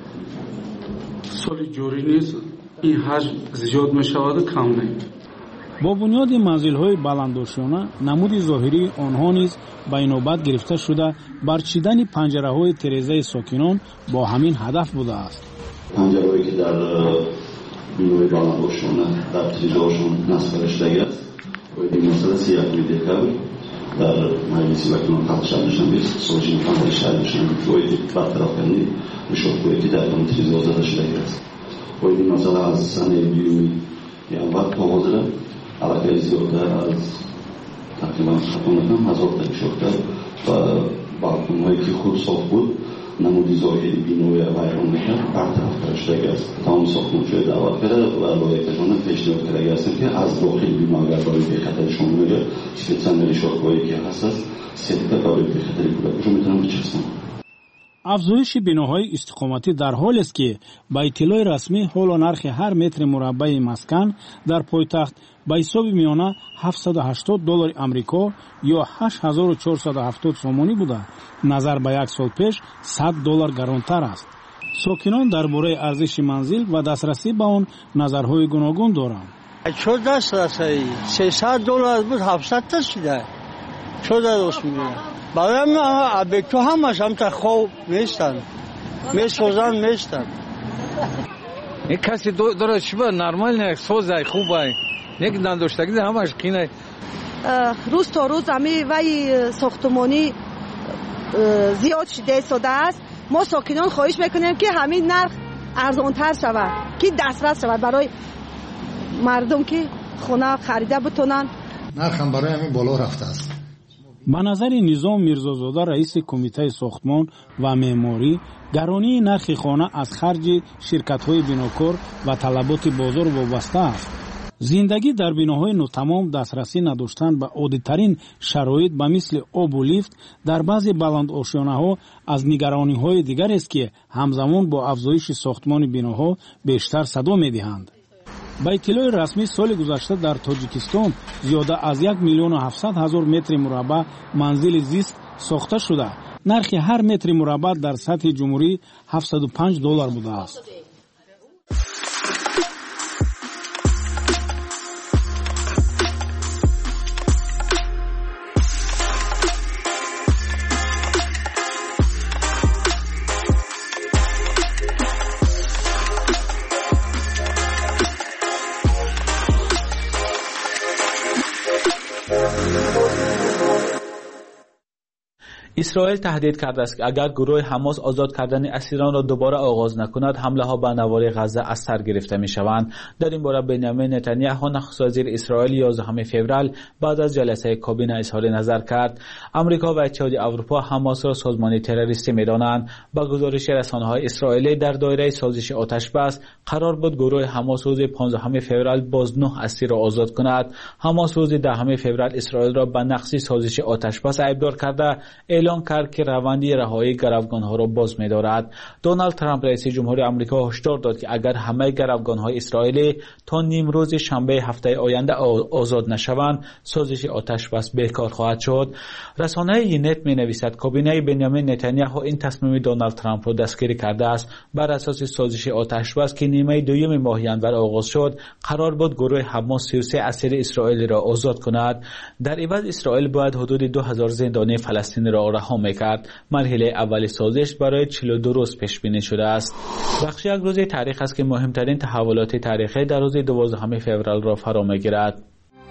سال جاری نیز این حجم زیاد می‌شود و کم نه. با بنیاد منزل‌های بلندداشتانه نمود ظاهری آنها نیز به نوبت گرفته شده برچیدن پنجره‌های تریزه ساکنان با همین هدف بوده است. پنجره‌هایی که در بنیاد بلندداشتانه در تریزه‌هاشون نصب شده است و این مسئله سیاه می‌دهد در مجلس وکیلان خواهد نشان است. سوژین خواهد نشان است که برطرف کنی مشکلی که در اون تریزه زده شده است. و این مسئله از سال بیست یا وقت حاضر علاقه زیادتر از تقریبا خطانتم هزار تا شده و بالکن‌هایی که خود ساخت بود نمودی ظاهری بینوی ویران میکرد برطرف شده است. تمام ساختمان‌های دعوت کرده و لایحه‌شان پیشنهاد کرده است که از داخل بیمارگاه‌های به خطر شامل سپیتسان شاخه‌هایی که هست سیتا برای به خطر کودکش میتونن بچسبونن. افزایش بناهای استقامتی در حالی است که با اطلاع رسمی حالا نرخ هر متر مربع مسکن در پایتخت به حساب میانه هفتصد و هشتاد دلار آمریکا یا هشت هزار و چهارصد و هفتاد سومانی بوده، نظر به یک سال پیش صد دلار گرانتر است. ساکنان درباره ارزش منزل و دسترسی به آن نظرهای گوناگون دارند. چه دسترسی؟ سیصد دلار بود هفتصد تا شده. چه درست میگه؟ برای ما به تو همش هم تا خوب نیستن، میسوزن نیستن. یک کسی داره چی با نرمال نه سوزه خوبه، یک نداشتگی همش کینه. روز تا روز همی وی ساختمانی زیاد شده ساده است. ما ساکنان خواهش میکنیم که همین نرخ ارزانتر شود که دسترس شود برای مردم که خونه خریده بتونن. نرخ هم برای همین بالا رفته است. به نظر نظام میرزازاده رئیس کمیته ساختمان و معماری، گرانی نرخ خانه از خرج شرکت‌های بناکار و طلبات بازار وابسته است. زندگی در بناهای ناتمام، دسترسی نداشتن به عادی‌ترین شرایط به مثل آب و لیفت در بعضی بلند آشیانه‌ها از نگرانی‌های دیگر است که همزمان با افزایش ساختمان بناها بیشتر صدا می‌دهند. با اطلاع رسمی سال گذشته در تاجیکستان زیاده از یک میلیون و هفتصد هزار متر مربع منزل زیست ساخته شده. نرخ هر متر مربع در سطح جمهوری هفتصد و پنج دلار بوده است. اسرائیل تهدید کرده است که اگر گروه حماس آزاد کردن اسیران را دوباره آغاز نکند حمله ها به نوار غزه از سر گرفته می شوند. در این باره بنیامین نتانیاهو نخست وزیر اسرائیل یازدهم فوریه بعد از جلسه کابینه اظهار نظر کرد. آمریکا و اتحادیه اروپا حماس را سازمان تروریستی می دانند. با گزارش رسانه‌های اسرائیلی در دایره سازش آتش بس قرار بود گروه حماس روز پانزدهم فوریه باز نه اسیر را آزاد کند. حماس روز دهم فوریه اسرائیل را به نقض سازش آتش بس ایبدار کرده اعلان کرد که روند رهایی گروگان‌ها را باز می‌دارد. دونالد ترامپ رئیس جمهوری آمریکا هشدار داد که اگر همه گروگان‌های اسرائیلی تا نیم روز شنبه هفته آینده آزاد نشوند سازش آتش بس بیکار خواهد شد. رسانه یونت می‌نویسد کابینه بنیامین نتانیاهو این تصمیم دونالد ترامپ را دستگیری کرده است. بر اساس سازش آتش بس که نیمه دوم ماه ژانویه آغاز شد قرار بود گروه حماس سی و سه اسیر اسرائیلی را آزاد کند. در عوض اسرائیل باید حدود دو هزار زندانی فلسطینی را رها می‌کرد. مرحله اول سازش برای چهل و دو روز پیش بینی شده است. بخش یک روز تاریخ است که مهمترین تحولات تاریخی در روز دوازدهم فوریه را فرا می‌گیرد.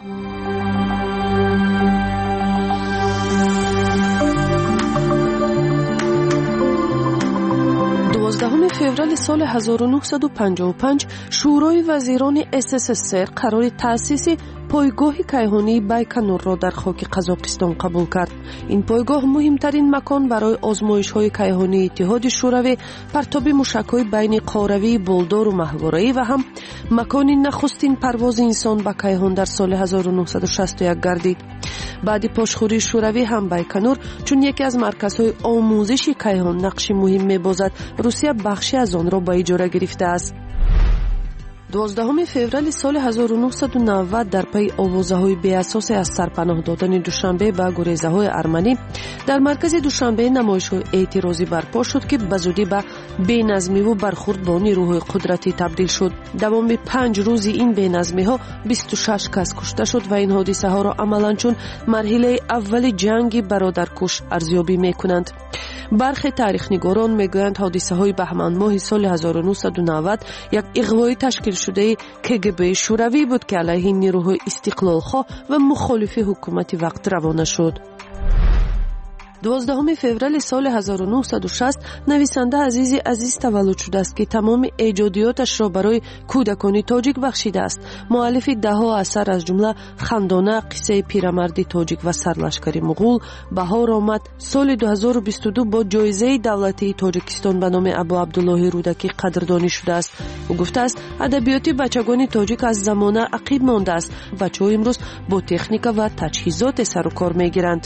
دوازدهم فوریه سال هزار و نهصد و پنجاه و پنج شورای وزیران اس اس اس ار قرار تأسیس پایگاه کیهانی بایکنور را در خاک قزاقستان قبول کرد. این پایگاه مهمترین مکان برای آزمایش‌های کیهانی اتحاد شوروی، پرتاب موشک‌های بین قاروی، بولدار و ماهواره‌ای و هم مکان نخستین پرواز انسان به کیهان در سال هزار و نهصد و شصت و یک گردید. بعد پاشخوری شوروی هم بایکنور چون یکی از مرکزهای آموزشی کیهان نقشی مهم می‌بازد، روسیه بخشی از آن را به اجاره گرفته است. دوازدهم فوریه سال هزار و نهصد و نود در پی آوازه‌های بی‌اساس از سرپناه دادن دوشنبه به گریزه‌های ارمنی در مرکز دوشنبه نمایش‌های اعتراضی برپا شد که بزودی به بی‌نظمی و برخورد با نیروهای قدرتی تبدیل شد. دوام پنج روزی این بی‌نظمی‌ها بیست و شش کس کشته شد و این حادثه‌ها را عملاً چون مرحله اول جنگ برادرکش ارزیابی می‌کنند. برخی تاریخ‌نگاران میگویند حادثه‌های بهمن ماه سال هزار و نهصد و نود یک اغوای تشکیل شده کگب شوروی بود که علیه نیروهای استقلال‌خواه و مخالف حکومت وقت روانه شد. دوازدهم فوریه سال هزار و نهصد و شصت نویسنده عزیز عزیز تولد شده است که تمام ایجادیاتش را برای کودکان تاجیک بخشیده است. مؤلف ده‌ها اثر از جمله خندانه، قصه پیرمرد تاجیک و سرلشکر مغول بهار آمد. سال دو هزار و بیست و دو با جایزه دولتی تاجیکستان به نام ابو عبدالله رودکی قدردانی شده است. او گفته است ادبیات بچگان تاجیک از زمانه عقب مانده است. بچه‌ها امروز با تکنیک و تجهیزات سر و کار می‌گیرند.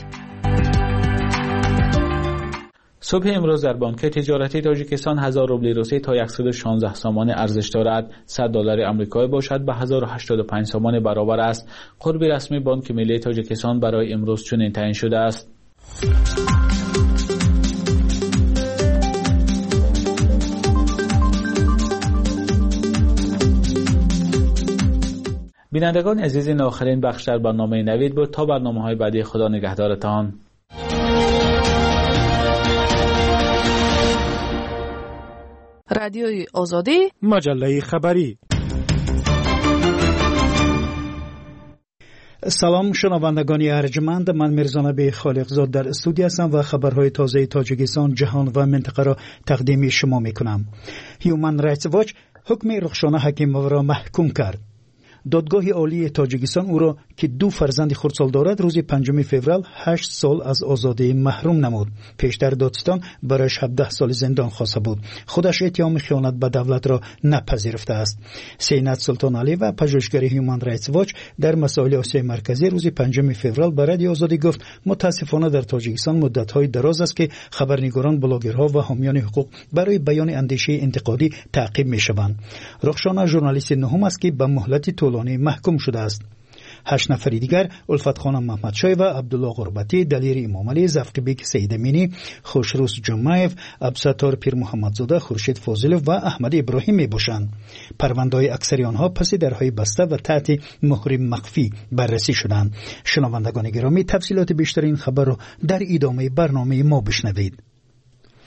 صبح امروز در بانک تجارتی تاجیکستان هزار روبل روسی تا صد و شانزده سامان ارزش دارد. صد دلار آمریکایی باشد به هزار و هشتاد و پنج سامان برابر است. قرب رسمی بانک ملی تاجیکستان برای امروز چنین تعیین شده است. بینندگان عزیز، این آخرین بخش در برنامه نوید بود. تا برنامه‌های بعدی خدا نگهدارتان. رادیوی آزادی، مجله خبری. سلام شنوندگان ارجمند، من میرزا نبی خالقزاد در استودیو هستم و خبرهای تازه تاجیکستان، جهان و منطقه را تقدیم شما میکنم. هیومن رایتس واچ حکم رخشانه حکیموف را محکوم کرد. دادگاه عالی تاجیکستان او را که دو فرزند خردسال دارد روز پنجم فوریه هشت سال از آزادی محروم نمود. پیشتر دادستان برایش هفده سال زندان خواسته بود. خودش اتهام خیانت به دولت را نپذیرفته است. سینات سلطان علی و پژوهشگر هیومن رایتس واچ در مسائل آسیای مرکزی روز پنجم فوریه به رادیو آزادی گفت متاسفانه در تاجیکستان مدت‌های دراز است که خبرنگاران، بلاگرها و حامیان حقوق برای بیان اندیشه انتقادی تعقیب می‌شوند. رخشانه ژورنالیست نهم است که به مهلت طولانی محکوم شده است. هشت نفر دیگر الفت خانم محمدشاه و عبدالله غربتی، دلیر امام علی، زفقبیک سید امینی، خوشروس جمعیف، ابستار پیر محمدزاده، خورشید فاضلوف و احمد ابراهیم می باشند. پرونده‌های اکثری آنها پس درهای بسته و تحت مهر مخفی بررسی شدند. شنوندگان گرامی، تفصیلات بیشتر این خبر را در ادامه برنامه ما بشنوید.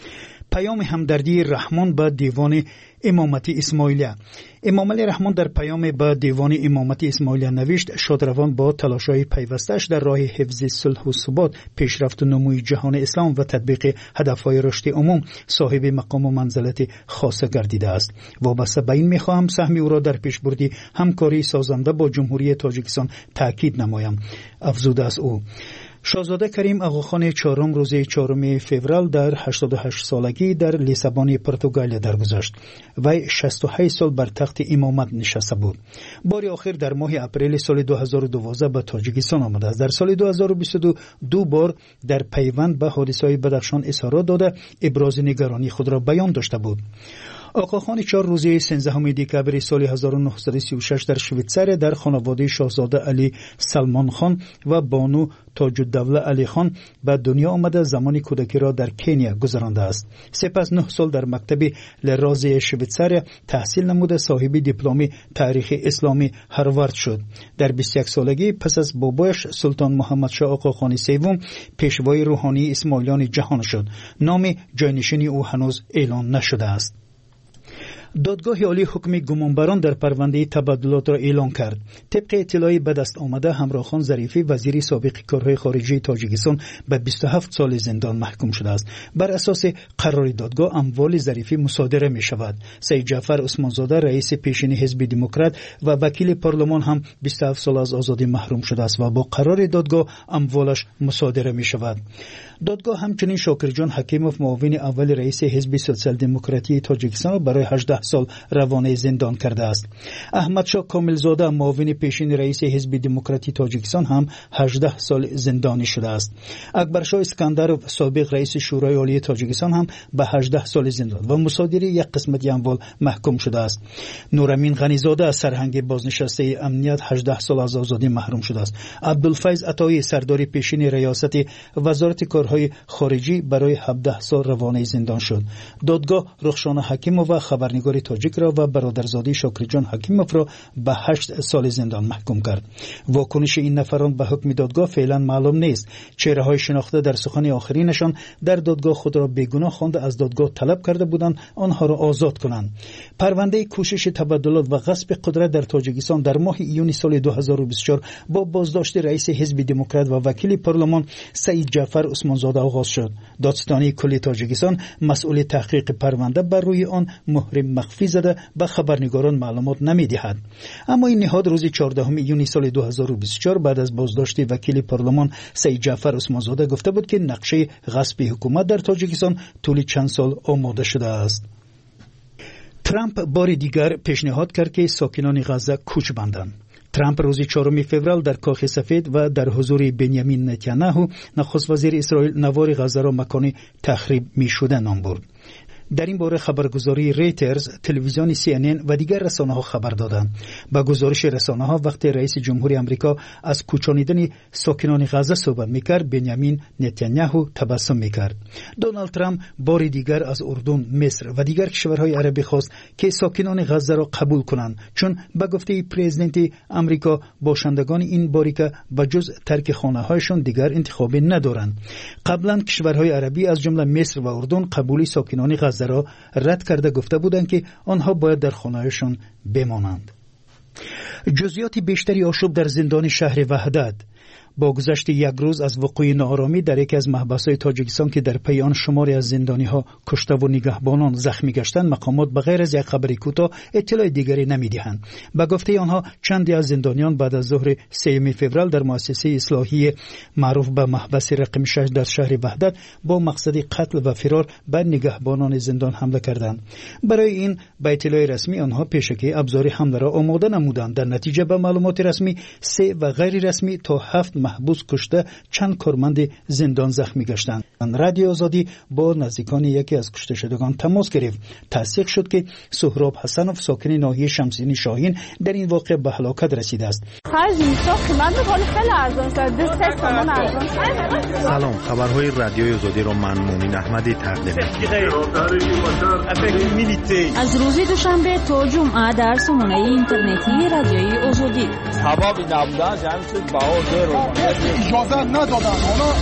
پیام همدردی رحمان به دیوان امامتی اسماعیلیه. امام علی رحمان در پیام به دیوان امامتی اسماعیلیه نوشت: شادروان با تلاش‌های پیوسته‌اش در راه حفظ صلح و ثبات، پیشرفت و نموی جهان اسلام و تطبیق هدف‌های رشد عموم صاحب مقام و منزلت خاصه گردیده است. وابسته به این می‌خواهم سهم او را در پیشبردی همکاری سازنده با جمهوری تاجیکستان تأکید نمایم. افزوده است او. شاهزاده کریم آقاخان چهارم روز چهارم فوریه در هشتاد و هشت سالگی در لیسابون پرتغال درگذشت. وی شصت و هشت سال بر تخت امامت نشسته بود. بار آخر در ماه اپریل سال دو هزار و دوازده به تاجیکستان آمده است. در سال دو هزار و بیست و دو دو بار در پیوند به حادثه‌های بدخشان اظهارات داده ابراز نگرانی خود را بیان داشته بود. آقاخان چهار روز سیزدهم دکبر سال هزار و نهصد و سی و شش در شویتزار در خانواده شاهزاده علی سلمان خان و بانو تاج الدوله علی خان به دنیا آمده. زمان کودکی را در کنیا گذرانده است. سپس نه سال در مکتب لراز شویتزار تحصیل نموده. صاحب دیپلم تاریخ اسلامی هاروارد شد. در بیست و یک سالگی پس از بابایش سلطان محمد شاه آقاخان سوم پیشوای روحانی اسماعیلیان جهان شد. نام جانشینی او هنوز اعلان نشده است. دادگاه عالی حکم گمانبران در پرونده تبادلات را اعلان کرد. طبق اطلاعی به دست آمده همراخان ظریفی وزیر سابق کارهای خارجه تاجیکستان به بیست و هفت سال زندان محکوم شده است. بر اساس قرار دادگاه اموال ظریفی مصادره می شود. سید جعفر عثمانزاده رئیس پیشین حزب دموکرات و وکیل پارلمان هم بیست و هفت سال از آزادی محروم شده است و با قرار دادگاه اموالش مصادره می شود. دادگاه همچنین شاکرجان حکیموف معاون اول رئیس حزب سوسیال دموکراتی تاجیکستان را برای هجده سال روانه زندان کرده است. احمد شاه کاملزاده معاون پیشین رئیس حزب دموکراتی تاجیکستان هم هجده سال زندانی شده است. اکبر شاه اسکندرov سابق رئیس شورای عالی تاجیکستان هم به هجده سال زندان و مصادره یک قسمت اموال محکوم شده است. نورامین غنیزاده از سرهنگ بازنشسته امنیت هجده سال از آزادی محروم شده است. عبدالفیض عطایی سردار پیشین ریاست وزارت کارهای خارجی برای هفده سال روانه زندان شد. دادگاه رخشان حکیموف و خبرنگار تاجیک را و برادرزاده شاکرجان حکیموف را به هشت سال زندان محکوم کرد. واکنش این نفران به حکم دادگاه فعلا معلوم نیست. چهره‌های شناخته در سخن آخرینشان در دادگاه خود را بیگناه خوانده از دادگاه طلب کرده بودند آنها را آزاد کنند. پرونده کوشش تبادلات و غصب قدرت در تاجیکستان در ماه ایون سال دو هزار و بیست و چهار با بازداشت رئیس حزب دموکرات و وکیل پارلمان سید جعفر عثمانزاده آغاز شد. دادستانی کل تاجیکستان مسئول تحقیق پرونده بر روی آن مهر مخفی زده به خبرنگاران معلومات نمی‌دهد. اما این نهاد روز چهاردهم ایون سال دو هزار و بیست و چهار بعد از بازداشت وکیل پارلمان سید جعفر عثمانزاده گفته بود که نقشه غصب حکومت در تاجیکستان طول چند سال آماده شده است. ترامپ بار دیگر پیشنهاد کرد که ساکنان غزه کوچ بندند. ترامپ روز چهارم فوریه در کاخ سفید و در حضور بنیامین نتانیاهو نخست وزیر اسرائیل نوار غزه را مکان تخریب می‌شده نام برد. در این باره خبرگزاری ریترز، تلویزیون سی ان ان و دیگر رسانه‌ها خبر دادند. با گزارش رسانه‌ها وقتی رئیس جمهوری آمریکا از کوچانیدن ساکنان غزه صحبت می‌کرد، بنیامین نتانیاهو تبسم می‌کرد. دونالد ترامپ بار دیگر از اردن، مصر و دیگر کشورهای عربی خواست که ساکنان غزه را قبول کنند، چون به گفته پرزیدنت آمریکا باشندگان این باریکه به جز ترک خانه‌هایشان دیگر انتخابی ندارند. قبلا کشورهای عربی از جمله مصر و اردن قبول ساکنان غزه را رد کرده گفته بودند که آنها باید در خانه‌هایشان بمانند. جزئیات بیشتری آشوب در زندان شهر وحدت. با گذشت یک روز از وقوع ناآرامی در یکی از محبس‌های تاجیکستان که در پی آن شماری از زندانی‌ها کشته و نگهبانان زخمی گشتند، مقامات بغیر از یک خبر کوتاه اطلاع دیگری نمی‌دهند. به گفته آنها چندی از زندانیان بعد از ظهر سوم فوریه در مؤسسه اصلاحی معروف به محبس رقم شش در شهر وحدت با مقصد قتل و فرار به نگهبانان زندان حمله کردند. برای این به اطلاع رسمی آنها پیشکی ابزار حمله را آماده نمودند. در نتیجه به معلومات رسمی سه و غیر رسمی تا هفت محبوس کشته، چند کارمند زندان زخمی گشتند. رادیو آزادی با نزدیکان یکی از کشته شدگان تماس گرفت. تصدیق شد که سهراب حسنوف ساکن ناحیه شمسینی شاهین در این واقعه به هلاکت رسیده است. سلام، خبرهای رادیوی آزادی را من مومن احمدی تقدیم می‌کنم. از روز دوشنبه تا جمعه در سامانه اینترنتی رادیوی آزادی. سبب نبودن جمعیت باور رو اجازه ندادن. حالا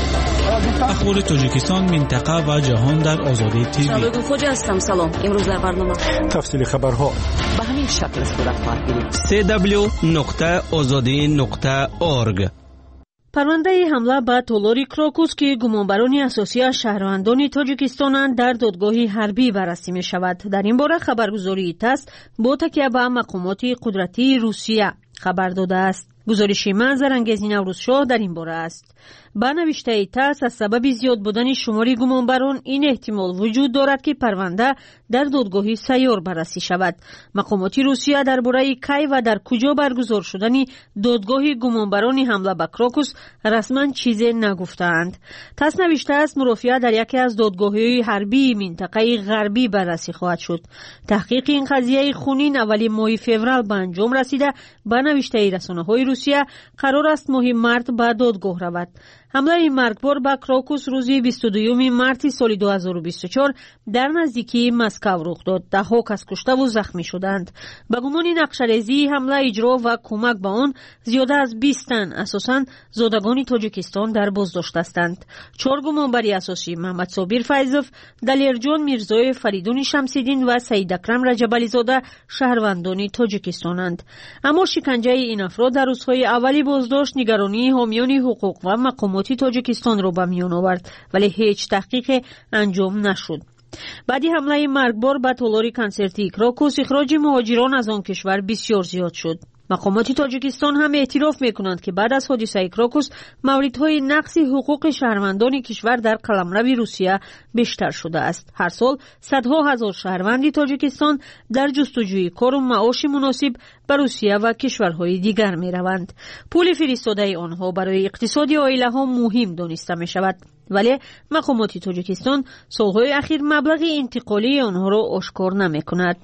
اخبار تاجیکستان، منطقه و جهان در آزادی تیوی. شالوگو خوجا هستم. سلام. امروز در برنامه تفصیل خبرها به همین شکل صورت خواهد گرفت. دبلیو نقطه آزادی نقطه اورگ. پرونده حمله به تالار کراکوس که گمانبران اساسی از شهروندان تاجیکستانند در دادگاه حربی بررسی می شود. در این باره خبرگزاری تاس با تکیه به مقامات قدرتی روسیه خبر داده است. گزارش منظر انگیز نوروزشاه در این باره است. با نوشته تاس از سبب زیاد بودن شمار گمانبران این احتمال وجود دارد که پرونده در دادگاه سیار بررسی شود. مقامات روسیه درباره کی و در کجا برگزار شدن دادگاه گمانبران حمله به کراکوس رسما چیزی نگفتند. تاس نوشته است مرافعه در یکی از دادگاه‌های حربی منطقه غربی بررسی خواهد شد. تحقیق این قضیه خونین اولی ماه فوریه به انجام رسیده. با نوشته رسانه‌های روسیه قرار است ماه مارت به دادگاه رود. حمله مرگبار به کراکوس روز بیست و دوم مارس سال دو هزار و بیست و چهار در نزدیکی مسکو رخ داد. ده‌ها کس کشته و زخمی شدند. به گمان نقشه‌ریزی حمله اجرا و کمک به آن زیاده از بیست تن اساساً زادگان تاجیکستان در بازداشت هستند. چهار گمانبری اساسی محمد صابر فیضوف، دلیرجان میرزای فریدون شمس‌الدین و سید اکرم رجب‌علی زاده شهروندان تاجیکستانند. اما شکنجه این افراد در روزهای اولی بازداشت نگرانی حامیان حقوق و مقامات تاجیکستان را به میان آورد، ولی هیچ تحقیق انجام نشد. بعدی حمله مرگبار به تالار کنسرتی کراکوس اخراج مهاجران از آن کشور بسیار زیاد شد. مقامات تاجیکستان هم اعتراف میکنند که بعد از حادثه کراکوس موردهای نقض حقوق شهروندان کشور در قلمرو روسیه بیشتر شده است. هر سال صدها هزار شهروند تاجیکستان در جستجوی کار و معاش مناسب به روسیه و کشورهای دیگر میروند. پول فرستاده آنها برای اقتصاد عائله ها مهم دانسته می شود، ولی مقامات تاجیکستان سالهای اخیر مبلغ انتقالی آنها را آشکار نمی کند.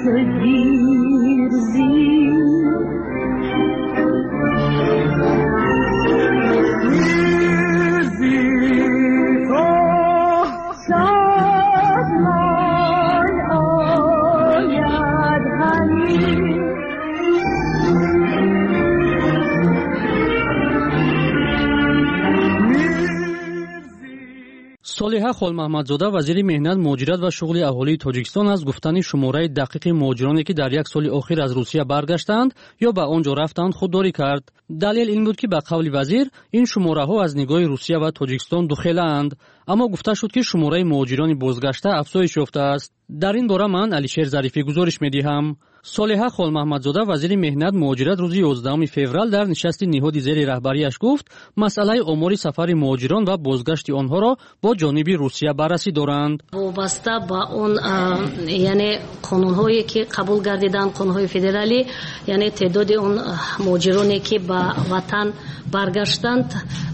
صالحه خولمحمدزاده وزیر مهنت مهاجرت و شغل اهالی تاجیکستان از گفتن شماره دقیق مهاجرانی که در یک سال اخیر از روسیه برگشتند یا به آنجا رفتند خودداری کرد. دلیل این بود که به قول وزیر این شماره ها از نگاه روسیه و تاجیکستان دخیلند، اما گفته شد که شماره مهاجران بازگشته افزایش یافته است. در این باره من علیشیر ظریفی گزارش می‌دهم. صالحه خولمحمدزاده وزیر مهنت مهاجرت روز یازدهم فوریه در نشست نهادی زیر رهبریش گفت مسئله آمار سفر مهاجران و بازگشت آنها را با جانب روسیه بررسی دارند. وابسته با اون یعنی قانون‌هایی که قبول گردیدن، قانون‌های فدرالی، یعنی تعداد اون مهاجرانی که به وطن برگشتند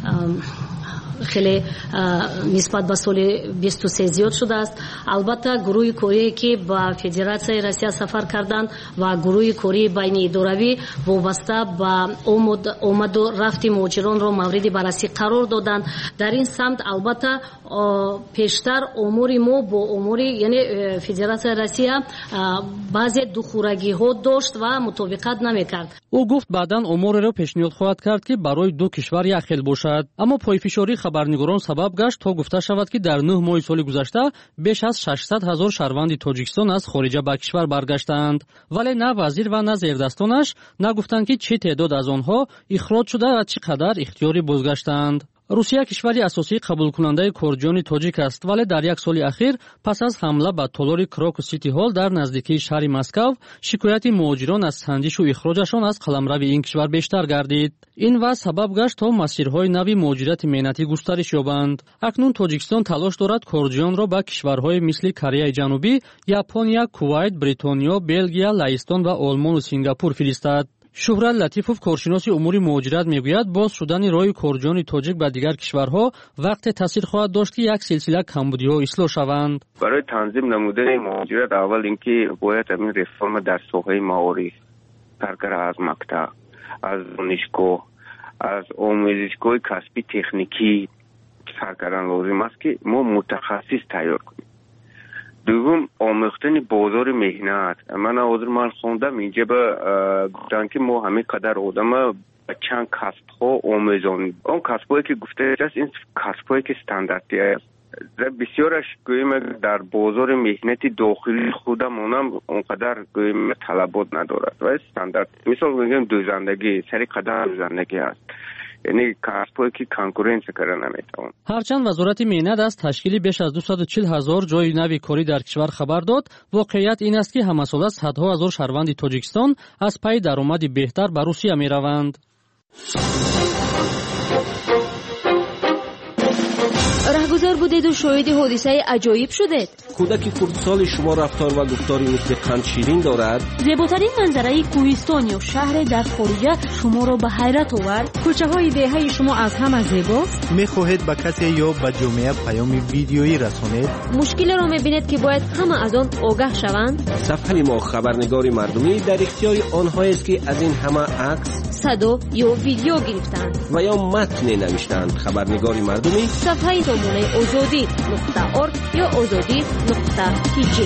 خیلی نسبت به سال بیست و سه زیاد شده است. البته گروه کوری که با فدراسیای روسیه سفر کردند و گروه کوری بین اداروی وابسته به آمد و رفت مهاجران را مورد بررسی قرار دادند. در این سمت البته پیشتر امور ما با امور یعنی فدراسیای روسیه بعضی دخورگی ها داشت و مطابقت نمیکرد. او گفت بعداً امور را پیشنهاد خواهد کرد که برای دو کشور یخیل باشد، اما پایفشاری خبرنگاران سبب گشت تا گفته شود که در نه ماه سال گذشته بیش از ششصد هزار شهروند تاجیکستان از خارج به کشور برگشتند، ولی نه وزیر و نه زیردستانش نگفتند که چه تعداد از آنها اخراج شده و چقدر اختیاری بازگشتند. روسیه کشوری اساسی قبول کننده کردجان تاجیک است، ولی در یک سال اخیر پس از حمله به تالار کراکو سیتی هال در نزدیکی شهر مسکو شکایت مهاجران از سنجش و اخراجشان از قلمرو این کشور بیشتر گردید. این وضع سبب گشت تا مسیرهای نوی مهاجرت مهنتی گسترش یابند. اکنون تاجیکستان تلاش دارد کردجان را به کشورهای مثل کره جنوبی، ژاپنیا، کویت، بریتانیا، بلژیا، لهستان و آلمان و سینگاپور فرستد. شهرت لطیفوف کارشناس امور مهاجرت میگوید باز شدن راه کردجان تاجیک به دیگر کشورها وقت تاثیر خواهد داشت که یک سلسله کمبودی‌ها اصلاح شوند. برای تنظیم نمودن مهاجرت اول اینکه باید همین رفرم در ساحه معارف، کارگر از مکتب، از دانشگاه، از آموزشگاه کسبی تکنیکی سرکردن لازم است که ما متخصص تیار کنیم. دوم آموختن بازار مهنت. من حاضر من خوندم اینجا به گفتن که ما همه قدر آدم چند کسب ها آموزانیم. اون کسب هایی که گفته است این کسب هایی که استانداردی است. بسیارش گویم در بازار مهنتی داخلی خودمون هم اونقدر گویم طلبات ندارد و استاندارد. مثال میگم دوزندگی سری قدر دوزندگی است، یعنی کسب‌هایی که کنکورنس کردن نمیتوان. هرچند وزارت مهنت از تشکیل بیش از دویست و چهل هزار جای نوی کاری در کشور خبر داد، واقعیت این است که همساله صدها هزار شهروند تاجیکستان از پی درآمد بهتر به روسیه میروند. رهگذر بودید و شاهد حادثه عجایب شدید. کودک کردسال شما رفتار و گفتاری مثل قند شیرین دارد. زیباترین منظره کوهستان یا شهر در خارجه شما را به حیرت آورد. کوچه های دهه شما از همه زیباست. میخواهید به کسی یا به جامعه پیام ویدیویی رسانید؟ مشکل را میبینید که باید همه از آن آگاه شوند. صفحه ما خبرنگاری مردمی در اختیار آنهایی است که از این همه عکس، صدا یا ویدیو گرفتند و یا متن نوشتند. خبرنگاری مردمی صفحه نمونه آزادی نقطه اورگ یا آزادی نقطه تی جی.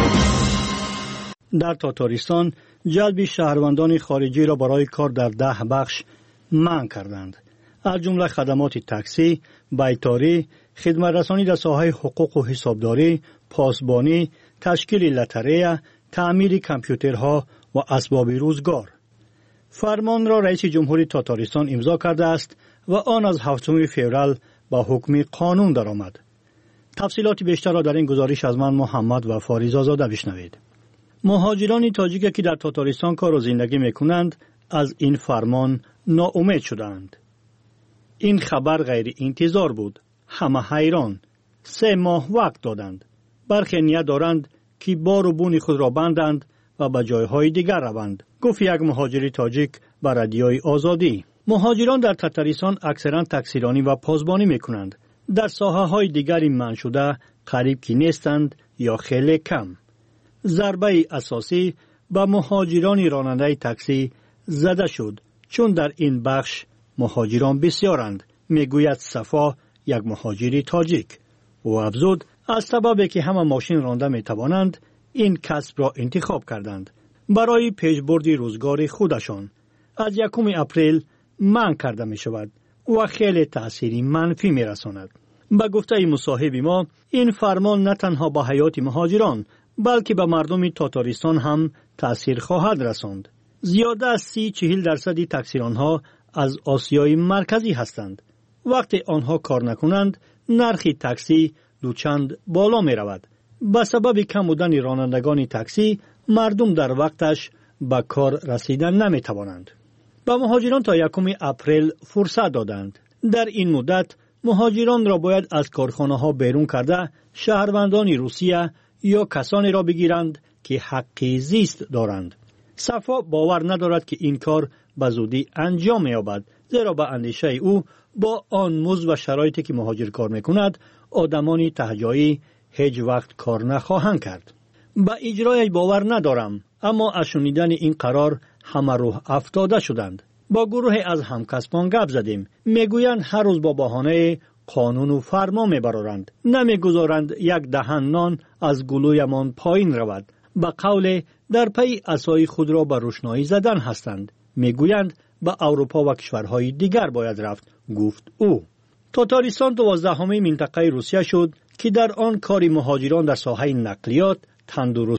در تاتارستان جلب شهروندان خارجی را برای کار در ده بخش منع کردند، از جمله خدمات تاکسی، بیتاری، خدمت رسانی در ساحه حقوق و حسابداری، پاسبانی، تشکیل لاتاریه، تعمیر کامپیوترها و اسباب روزگار. فرمان را رئیس جمهوری تاتارستان امضا کرده است و آن از هفتم فوریه با حکم قانون درآمد. تفصیلات بیشتر را در این گزارش از من محمد و فاریزاده بشنوید. مهاجران تاجیک که در تاتارستان کار و زندگی میکنند از این فرمان ناامید شدند. این خبر غیر انتظار بود. همه حیران. سه ماه وقت دادند. برخی نیت دارند که بار و بون خود را بندند و به جایهای دیگر روند. گفت یک مهاجر تاجیک به رادیوی آزادی. مهاجران در تاتارستان اکثرا تاکسیرانی و پاسبانی میکنند. در ساحه های دیگری منع شده قریب که نیستند یا خیلی کم. ضربه اساسی به مهاجران راننده تاکسی زده شد، چون در این بخش مهاجران بسیارند، میگوید صفا، یک مهاجری تاجیک. و افزود از سببی که همه ماشین رانده می توانند این کسب را انتخاب کردند برای پیشبرد روزگار خودشان. از یکم اپریل منع کرده می شود و خیلی تأثیری منفی می رساند. به گفته مصاحب ما این فرمان نه تنها به حیات مهاجران بلکه به مردم تاتارستان هم تأثیر خواهد رساند. زیاده از سی چهل درصدی تاکسیرانها از آسیای مرکزی هستند. وقتی آنها کار نکنند نرخ تاکسی دوچند بالا می رود. به سبب کم بودن رانندگان تاکسی مردم در وقتش به کار رسیدن نمی توانند. به مهاجران تا یکم اپریل فرصت دادند. در این مدت مهاجران را باید از کارخانه ها بیرون کرده شهروندان روسیه یا کسانی را بگیرند که حقی زیست دارند. صفا باور ندارد که این کار به زودی انجام یابد، زیرا به اندیشه او با آن مزد و شرایطی که مهاجر کار میکند آدمانی تهجایی هیچ وقت کار نخواهند کرد. به اجرای باور ندارم، اما از شنیدن این قرار همه روح افتاده شدند. با گروه از همکسبان گپ زدیم، میگویند هر روز با بهانه قانون و فرمان میبرند، نمیگذارند یک دهن نان از گلویمان پایین رود. به قول در پی عصای خود را به روشنایی زدن هستند. میگویند به اروپا و کشورهای دیگر باید رفت، گفت او. تاتارستان دوازدهمین منطقه روسیه شد که در آن کار مهاجران در ساحه نقلیات، تندرست